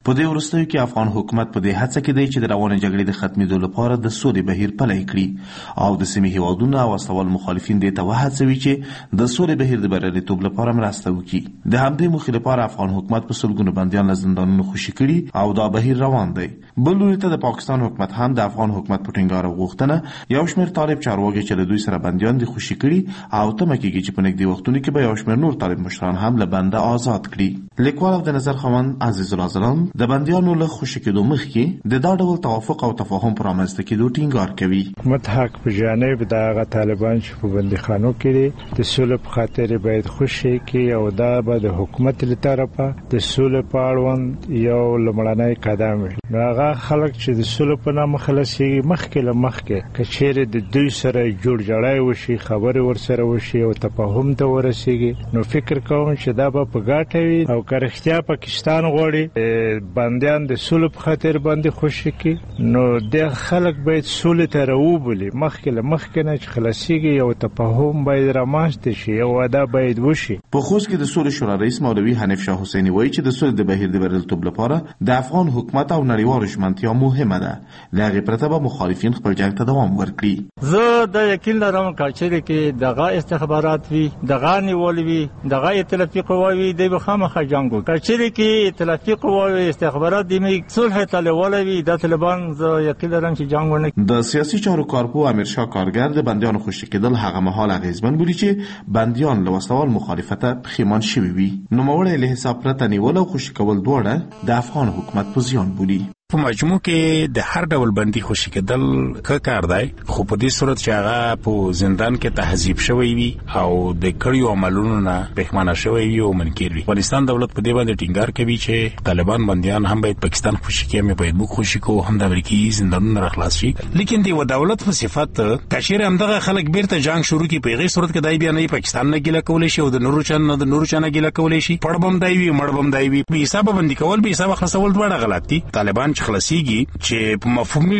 په دې وروستیو کې افغان حکومت په دې هڅه کې دی چې د روانې جګړې د ختمېدو لپاره د سولې بهیر پلی کړي او د سیمې هیوادونه او استوال مخالفین دې ته وهڅوي چې د سولې بهیر د بریالیتوب لپاره مرسته وکړي. د همدې موخې لپاره افغان حکومت په سلګونو بندیان له زندانونو خوشي کړي او دا بهیر روان دی. بل لوري ته د پاکستان حکومت هم د افغان حکومت په ټینګار او غوښتنه یو شمېر طالب چارواکي چې له دوی سره بندیان دي خوشي کړي او تمه کېږي چې په نږدې وختونو کې به یو شمېر نور طالب مشران هم له بنده آزاد کړي. لیکوال د نظر خوند عزیز الله زلام د بندیانو له خوشي کېدو مخکې د دا ډول توافق او تفاهم پر رامنځته کېدو ټینګار کوي. حکومت حق په جانب د هغه طالبان چې په بندیخانو کې دي د سولې په خاطر باید خوشي کړي او دا به د حکومت له طرفه د سولې په اړوند یو لومړنی قدم وي. هغه خلک چې د سولې په نامه خلاصېږي مخکې له مخکې که چیرې د دوی سره جوړ جړی وشي خبرې ورسره وشي او تفاهم ته ورسېږي نو فکر کوم چې دا به په ګټه وي او که رښتیا پاکستان غواړي بندیان د سولې په خاطر باندې خوشي کړي نو د خلک باید سولې ته راوبولي مخکې له مخکې نه چې خلاصېږي یو تفاهم باید رامنځته شي یو واده باید وشي. په خوست کې د سولې شورا رئیس مولوي حنیف شاه حسیني وایي چې د سولې د بهیر د بریالیتوب لپاره د افغان حکومت او نړیوالو ژمنتیا مهمه ده. له هغې پرته به مخالفین خپل جنګ ته دوام ورکړي. زه د یقین لرم چې کې دغه استخبارات وي دغه نیول وي دغه ائتلافي قواوي د خامخا جنګ وکړي کې ائتلافي قواوي استخبارات د صلح طلبول وي د طالبان زه یقین لرم چې جنګ ونه. د سیاسي چارو کارپو امیر شاه کارګر د بندیانو خوشي کېدل هغه مهال اغیزمن بولي چې بندیان له وسوال مخالفت پښیمان شوي وي. نوموړی له حساب پرته نیول او خوشي کول دواړه د افغان حکومت په زیان بولي. په مجموع کې د هر ډول بندي خوشي کېدل ښه کار دی خو په دې صورت چې هغه په زندان کې تهذیب شوی وي او د کړیو عملونو نه پښیمانه شوی وي او منکر وي. افغانستان دولت په دې باندې ټینګار کوي چې طالبان بندیان هم باید پاکستان خوشي کړي مې باید موږ خوشي کوو هم د امریکایي زندانونو راخلاص شي. لیکن د دولت په صفت کشیر همدغه خلک بیرته جنگ شروع کړي په غیر صورت کې دای بیا نه پاکستان نه ګیله کولای شي او د نورو چن نه د نورو چن نه ګیله کولای شي پړ بم دی وي مړ بم دی وي په حساب باندې کول به حساب خلاصول دواړه غلط دي. طالبان خلاصيږي چې په مفهومي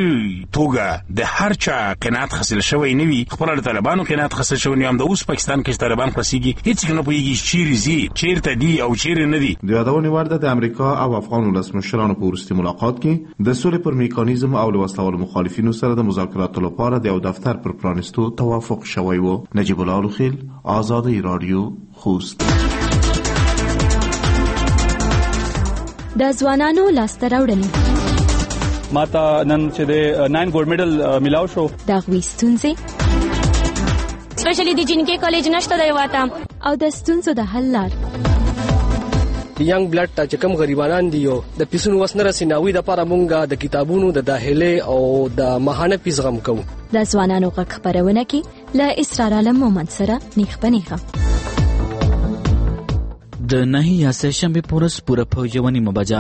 توګه د هر چا قناعت حاصل شوی نه وي خپل د طالبانو قناعت حاصل شوی نه هم د اوس پاکستان کې طالبان خلاصيږي هیڅ نه پوهیږي چیرې زی چیرته دی او چیرې نه دی. د یادونې وړ ده د امریکا او افغان ولسمشرانو په وروستي ملاقات کې د سولې پر میکانیزم او له وسلوالو مخالفینو سره د مذاکراتو لپاره د یو دفتر پر پرانستو توافق شوی و. نجیب الله لوخیل آزادی رادیو خوست. د ځوانانو لاسته راوړنې ماته نن چې د ناین ګولډ میډل میلاو شو د هغوی ستونزې سپیشلی د جنکې کالج نشته دی واته او د ستونزو د حل لار د ینګ بلډ ته چې کوم غریبانان دي یو د پیسونو وس نه رسي ناوي د لپاره مونږه د کتابونو د داخله او د ماهانه فیس غم کوو. د ځوانانو غږ خپرونه کې له اسرار عالم مومند سره نیخ پنیخه د نهي یا سه شنبه پورس پوره پوجونی مبجا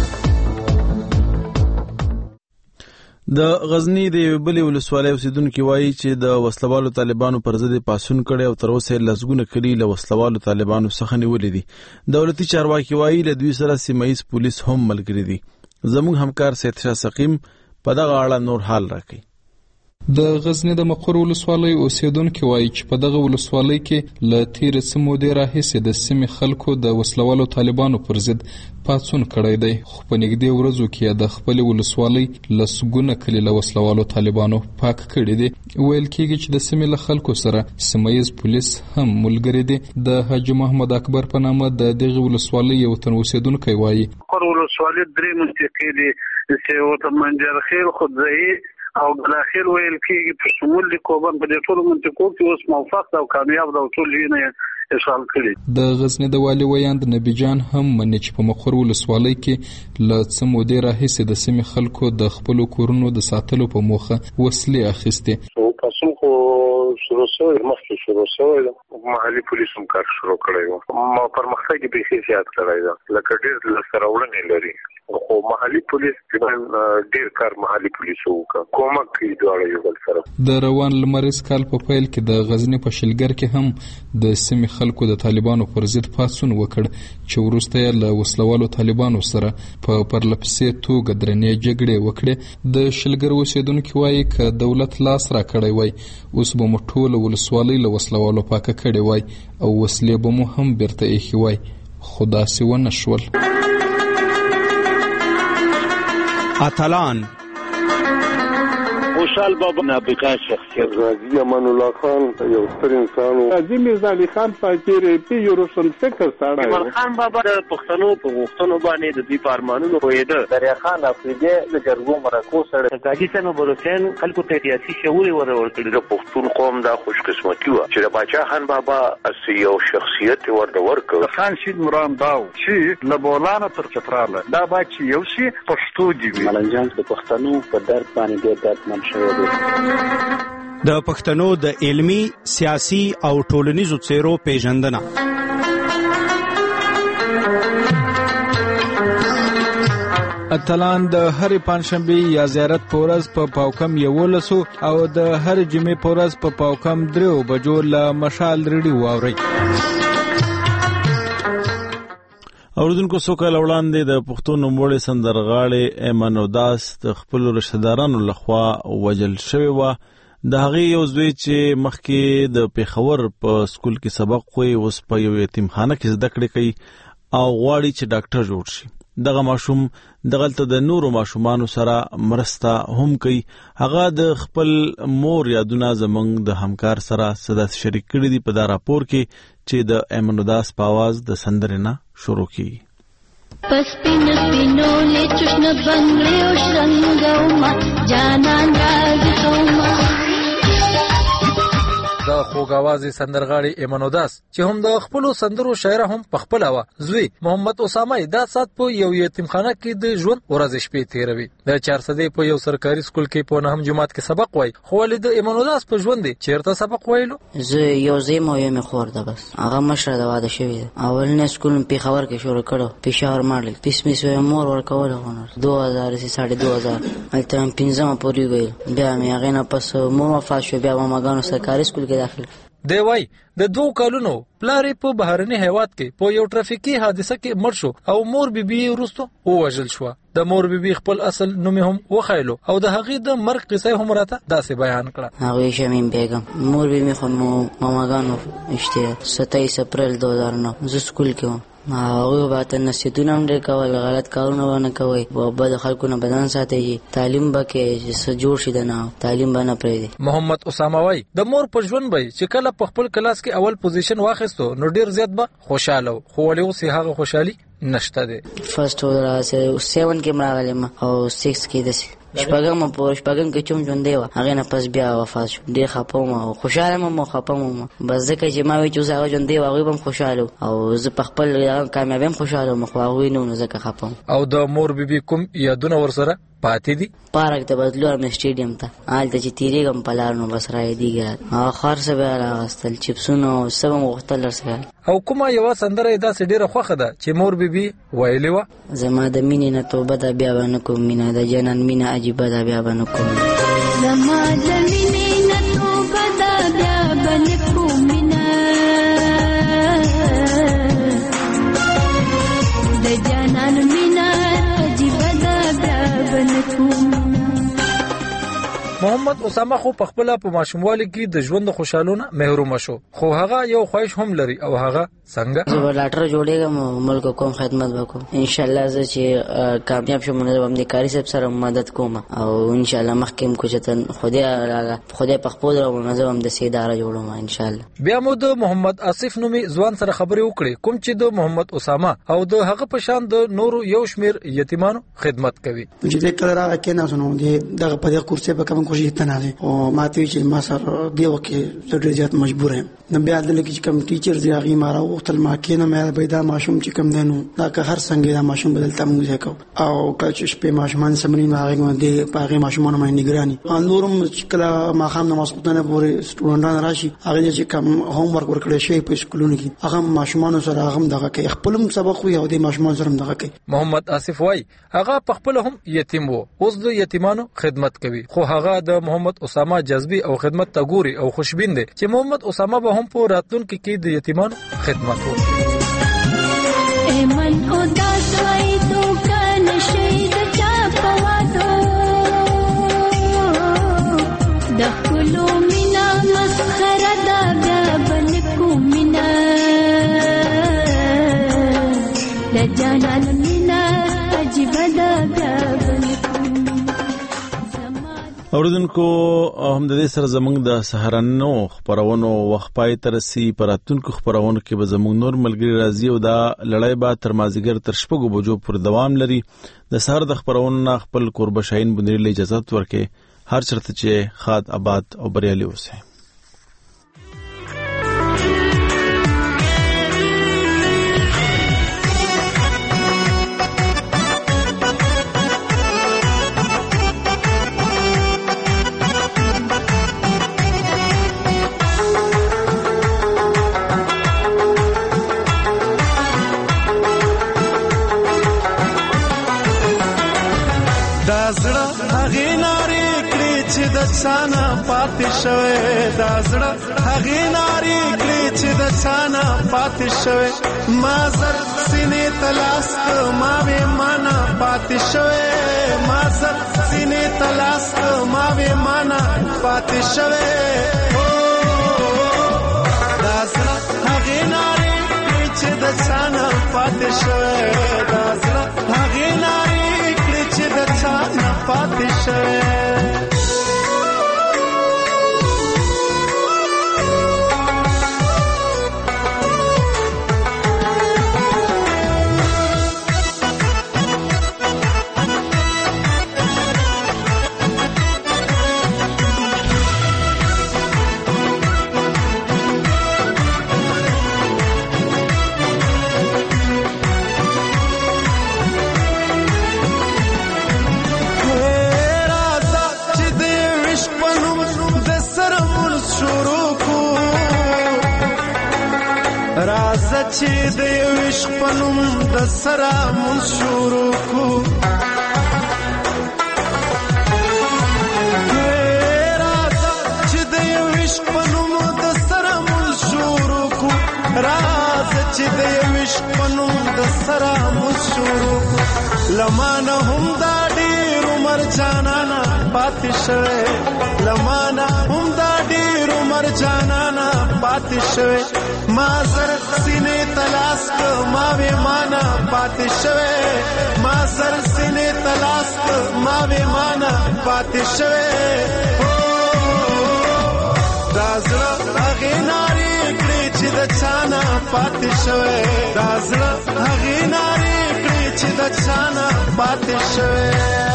د غزنی د بلې ولسوالۍ اوسیدونکو وایي چې د وسلوالو طالبانو پر ضد پاسون کړي او تر اوسه لسګونه کلی له وسلوالو طالبانو څخه نیولې دي. دولتي چارواکي وایي له دوی سره سیمایي پولیس هم ملګري دي. زموږ همکار سید شاه سقیم په دغه اړه نور حال راکړي. د غزنی د مقر ولسوالۍ اوسیدونکو وایي چې په دغه ولسوالۍ کې له تیر څه مودې راهیسې د سیمې خلکو د وسلوالو طالبانو پر ضد پاڅون کړی دی خو په نږدې ورځو کې د خپلې ولسوالۍ لسګونه کلي له وسلوالو طالبانو پاک کړي دي. ویل کېږي چې د سیمې له خلکو سره سیمهییز پولیس هم ملګري دي. د حاجي محمد اکبر په نامه د دغه ولسوالۍ یو تن اوسیدونکی وایي مقر ولسوالۍ درې منطقې دي چې ورته منجرخیل خودزهي او داخل ویل کېږي په شمول د کوبان په دې ټولو منطقو کې اوس موفق او کامیاب دا ټول یې اشغال کړي. د غزنی د والي ویاند نبی جان هم مني چې په مقر ولسوالۍ کې له څه مودې راهیسې د سیمې خلکو د خپلو کورونو د ساتلو په موخه وسلې اخیستې. پاسون خو شروع شوی مخکې شروع شوی محلي پولیس هم کار شروع کړی و ما پرمختګ به یې زیات کړی ده لکه ډېر لاسته راوړنې لري خو محلي پولیس ډېر کار محلي پولیسو وکړ کومک کوي دواړه یو بل سره. د روان لمریز کال په پیل کې د غزنی په شلګر کې هم د سیمې خلکو د طالبانو پر ضد پاڅون وکړ چې وروسته یې له وسلوالو طالبانو سره په پرلپسې توګه درنې جګړې وکړې. د شلګر اوسیدونکو وایي که دولت لاس را کړی وای اوس به مو ټوله ولسوالۍ له وسلوالو پاکه کړې وای او وسلې به مو هم بیرته ایښې وای خو داسې ونه شول. اتلان خوشحال بابا نابغه شخصیت غازی امان الله خان یو ستر انسان و غازی میرزا علي خان فقیر پی یو روشن فکر سره ایمان خان بابا د پښتنو په غوښتنو باندې د دوی په ارمانونو پوهېده. دریا خان افریدي د جرګو مرکو سره غازي صاحب بلوچستان خلکو ته سیاسي شعور ورکړي. د پښتون قوم دا خوش قسمتي و چې د باچا خان بابا اسی یو شخصیت ورته ورکړ. خان شید مرام داو چې له بولانا تر چتراله دا با چې یو شی پښتو دی وي. ملنجان د پښتنو په درد باندې ډېر دردمن شوی دی. د پښتنو د علمی، سیاسي او ټولنیزو څیرو پیژندنه. اتلان د هر پنځشنبه یا زیارت پورز په پا پاوکم یولسو او د هر جمعې پورز په پا پاوکم درو بجو له مشال ریډیو واوري. اوردونکو څو کال وړاندې د پښتون نوموړی سندرغاړی ایمن اوداس د خپلو رشتهدارانو لخوا وژل شوی و. د هغې یو زوی چې مخکې د پېښور په سکول کې سبق وایي اوس په یو یتیمخانه کې زده کړې کوي او غواړي چې ډاکټر جوړ شي. دغه ماشوم دغلته د نورو ماشومانو سره مرسته هم کوي. هغه د خپل مور یادونه زموږ د همکار سره صداسې شریک کړي دي په دا راپور کې چې د ایمن اوداس په آواز د سندرې نه شروع کیږي. پسپین سپینولې چشنه بنگړې او شرنګوما جانان راځوما. د خوږاوازي سندرغاړي ایمن اوداس چې هم د خپل سندرو شاعر هم پخپل و زوی محمد اسامه دا سات په یو یتیمخانه کې د ژوند ورځ شپې تیروي. د چارسدې په یو سرکاري سکول کې په نهم جماعت کې سبق وای خو ولید ایمن اوداس په ژوند چیرته سبق وایلو. زه یو زیم او یم خور ده بس هغه مشره د واده شوی اول نه سکول په خبر کې شروع کړو پېښور ماړل پسمیس و مور ورکول غونر دو هزار ساڑھے دو هزار الته پنځم پورې ویل بیا مې هغه نه پس مور وفات شو بیا ما ماګانو سرکاري سکول داخل. دی وای د دوه کالونو پلارې په بهرني هیواد کې په یو ټرافیکي حادثه کې مړ شو او مور بیبي وروسته ووژل شو. د مور بیبي خپل اصل نوم هم وخایلو او د هغې د مرګ قصه هم راته داسې بیان کړه. هغه شمیم بیگم مور بیبي خو ماماګانو اشته ستایس اپریل دو هزار نو زه سکول کې وم. هغه باته نصیحتونه هم ډېر کول غلط کارونه ونه کوي او بد خلکو نه بدن ساتي تعلیم بکې چې جوړ شي د نه تعلیم باندې پرې. محمد اسامه وای د مور په ژوند به چې کله په خپل کلاس کې اول پوزیشن واخیستو نو ډېر زیات به خوشاله خو ولې اوس هغه خوشحالي نشته ده. فرست ورته سیون کې مراغلم او سکس کې دسي شپږم په شپږم کې چوم ژوند دی هغه نه پس بیا وفات شو. ډېر خپم او خوشاله مو خپم بس ځکه چې ما وی چې هغه ژوند دی هغه هم خوشاله او زه په خپل کامیابی هم خوشاله مخ واغوي نو ځکه خپم. او د مور بیبي کوم یادونه ورسره پاتې دي؟ پارک ته بدلو ام سټیډیم ته آلته چې تیریګم پلار نو بس راي دیګا ها خرڅ به راغستل چپسونو سبا مختل سره. او کومه یو سندره دا سډيره خوخه ده چې مور بیبي ویلې و زما د مینې نه توبه دا بیا باندې کوم مینا د جنان مینا عجیب دا بیا باندې کوم زما د مینې نه توبه دا بیا باندې کوم مینا د جنان مینا عجیب دا بیا باندې کوم. محمد اسامه خو په خپل په ماشوموالي کې د ژوند خوشالونه محروم شو خو هغه یو خواهش هم لري او هغه څنګه زه ډاکټر جوړېږم ملک کوم خدمت وکم ان شاء الله زه چې کامیاب شوم نو هم د کاری صاحب سره مدد کوم او ان شاء الله مخکې کوچتن خدای خدای په خپل او منظم د سیداره جوړوم ان شاء الله. بیا مو د محمد آصف نومي ځوان سره خبرې وکړې کوم چې د محمد اسامه او د هغه په شان د نورو یو شمیر یتیمانو خدمت کوي. چې د کله راغی کې نه سنو دغه په دغه کورسې په کوم کوشش ته نه او ماته چې ما سره دی وکي ډېر زیات مجبور یم نو بیا د لکه چې کوم ټیچر دی هغه مارا وختل ما کې نه مې پیدا ماشوم چې کوم دینو دا که هر څنګه دا ماشوم بدلته موږ کو او کله شپې ماشومان سمري ما هغه دی پاغه ماشومان باندې نگراني نورم کله ما خام نماز خدانه پورې سټوډنټان راشي هغه چې کوم هوم ورک ورکړي شي په سکولونو کې هغه ماشومان سره هغه دغه کې خپلم سبق وي او د ماشومان سره دغه کې. محمد آصف وای هغه په خپل هم یتیم وو اوس د یتیمانو خدمت کوي خو هغه د محمد اسامه جذبي او خدمت ته ګوري او خوشبین دي چې محمد اسامه به هم په راتلونکي کې د یتیمانو خدمت وکړي. ایمن اوداس وای تو کان شهید چا پوادو د کلو مینا مسخره دا بیا بل کو مینا د جانان مینا عجیب دا بیا بل کو اوریدونکو هم د دې سره زموږ د سهارنو خبرونو وخت پای تر سي پراتونکو خبرونو کې به زموږ نور ملګری راځي او دا لړۍ به تر مازیګر تر شپږو بجو پر دوام لري. د سهار د خبرونو خپل قربه شاهین بنری له اجازه ورکې هر چرته چې خاد آباد او بریالي اوسئ. چانا پاتې شوه دا زړه هغه ناری کړي چې د چانا پاتې شوه ما زر سینې تلاس ما به معنا پاتې شوه ما زر سینې تلاس ما به معنا پاتې شوه دا زړه هغه ناری کړي چې د چانا پاتې شوه دا زړه هغه ناری کړي چې د چانا پاتې شوه. چې د عشق پنوم د سره مون شروع کو راځه چې د عشق پنوم د سره مون شروع کو راځه چې د عشق پنوم د سره مون شروع کو لمانه هم دا ډیر عمر جانانا پاتې شوه لمانه هم دا ډیر عمر جانانا پاتې شوه ما سر سینې تلاش ما به معنا پاتې شوه ما سر سینې تلاش ما به معنا پاتې شوه دا زړه هغه ناری کړي چې د چانا پاتې شوه دا زړه هغه ناری کړي چې د چانا پاتې شوه.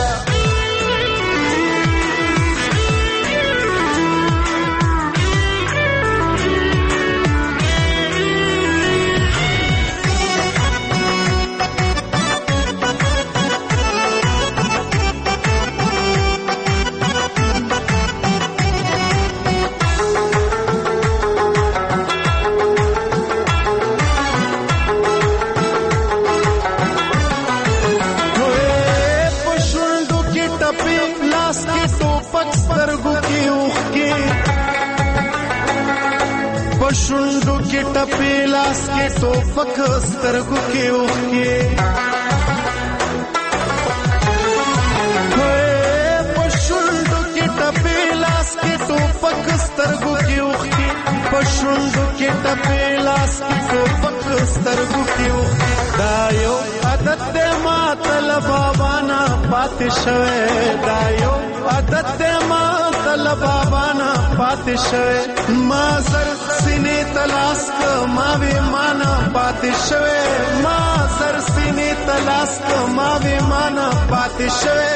پښوندو کې ټپې لاس کې ټوپک سترګو کې اوښکې پښوندو کې ټپې لاس کې ټوپک سترګو کې اوښکې پښوندو کې ټپې لاس کې ټوپک سترګو کې اوښکې دا یو عادت دې ماته له بابا نه پاتې شوی دا یو عادت دې ماته له بابا نه پاتې شوی ما سر سینې تلاش ما به معنا پاتې شوه ما سر سینې تلاش ما به معنا پاتې شوه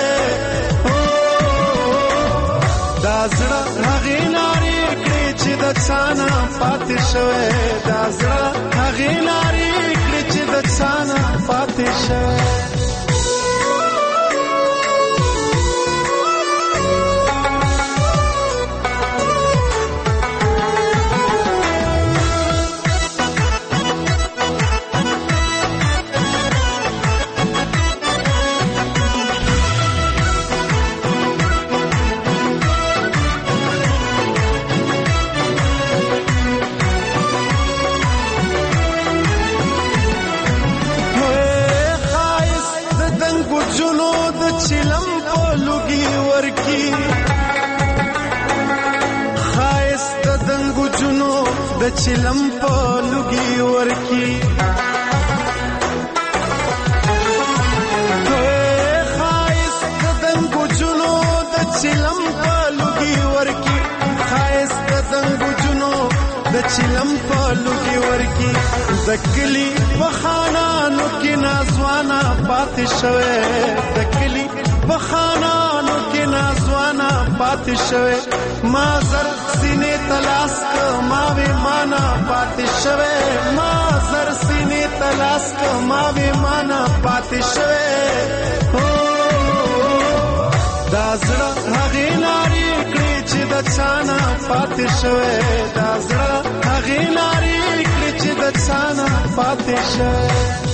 دا زړه هغه ناری کړي چې د چانا پاتې شوه دا زړه هغه ناری کړي چې د چانا پاتې شوه. چلم په لوګي ورکی خایست دنګو جنو د چلم په لوګي ورکی خایست دنګو جنو د چلم په چلم پالو کی ورکی دکلی بخانانو کی نازوانا پات شوه دکلی بخانانو کی نازوانا پات شوه ما زر سینې تلاس ک ما وی مانا پات شوه ما زر سینې تلاس ک ما وی مانا پات شوه دا زړه هغه لاري کړي چې د څانا پات شوه دا زړه هغه لاري کړي چې د څانا پات شوه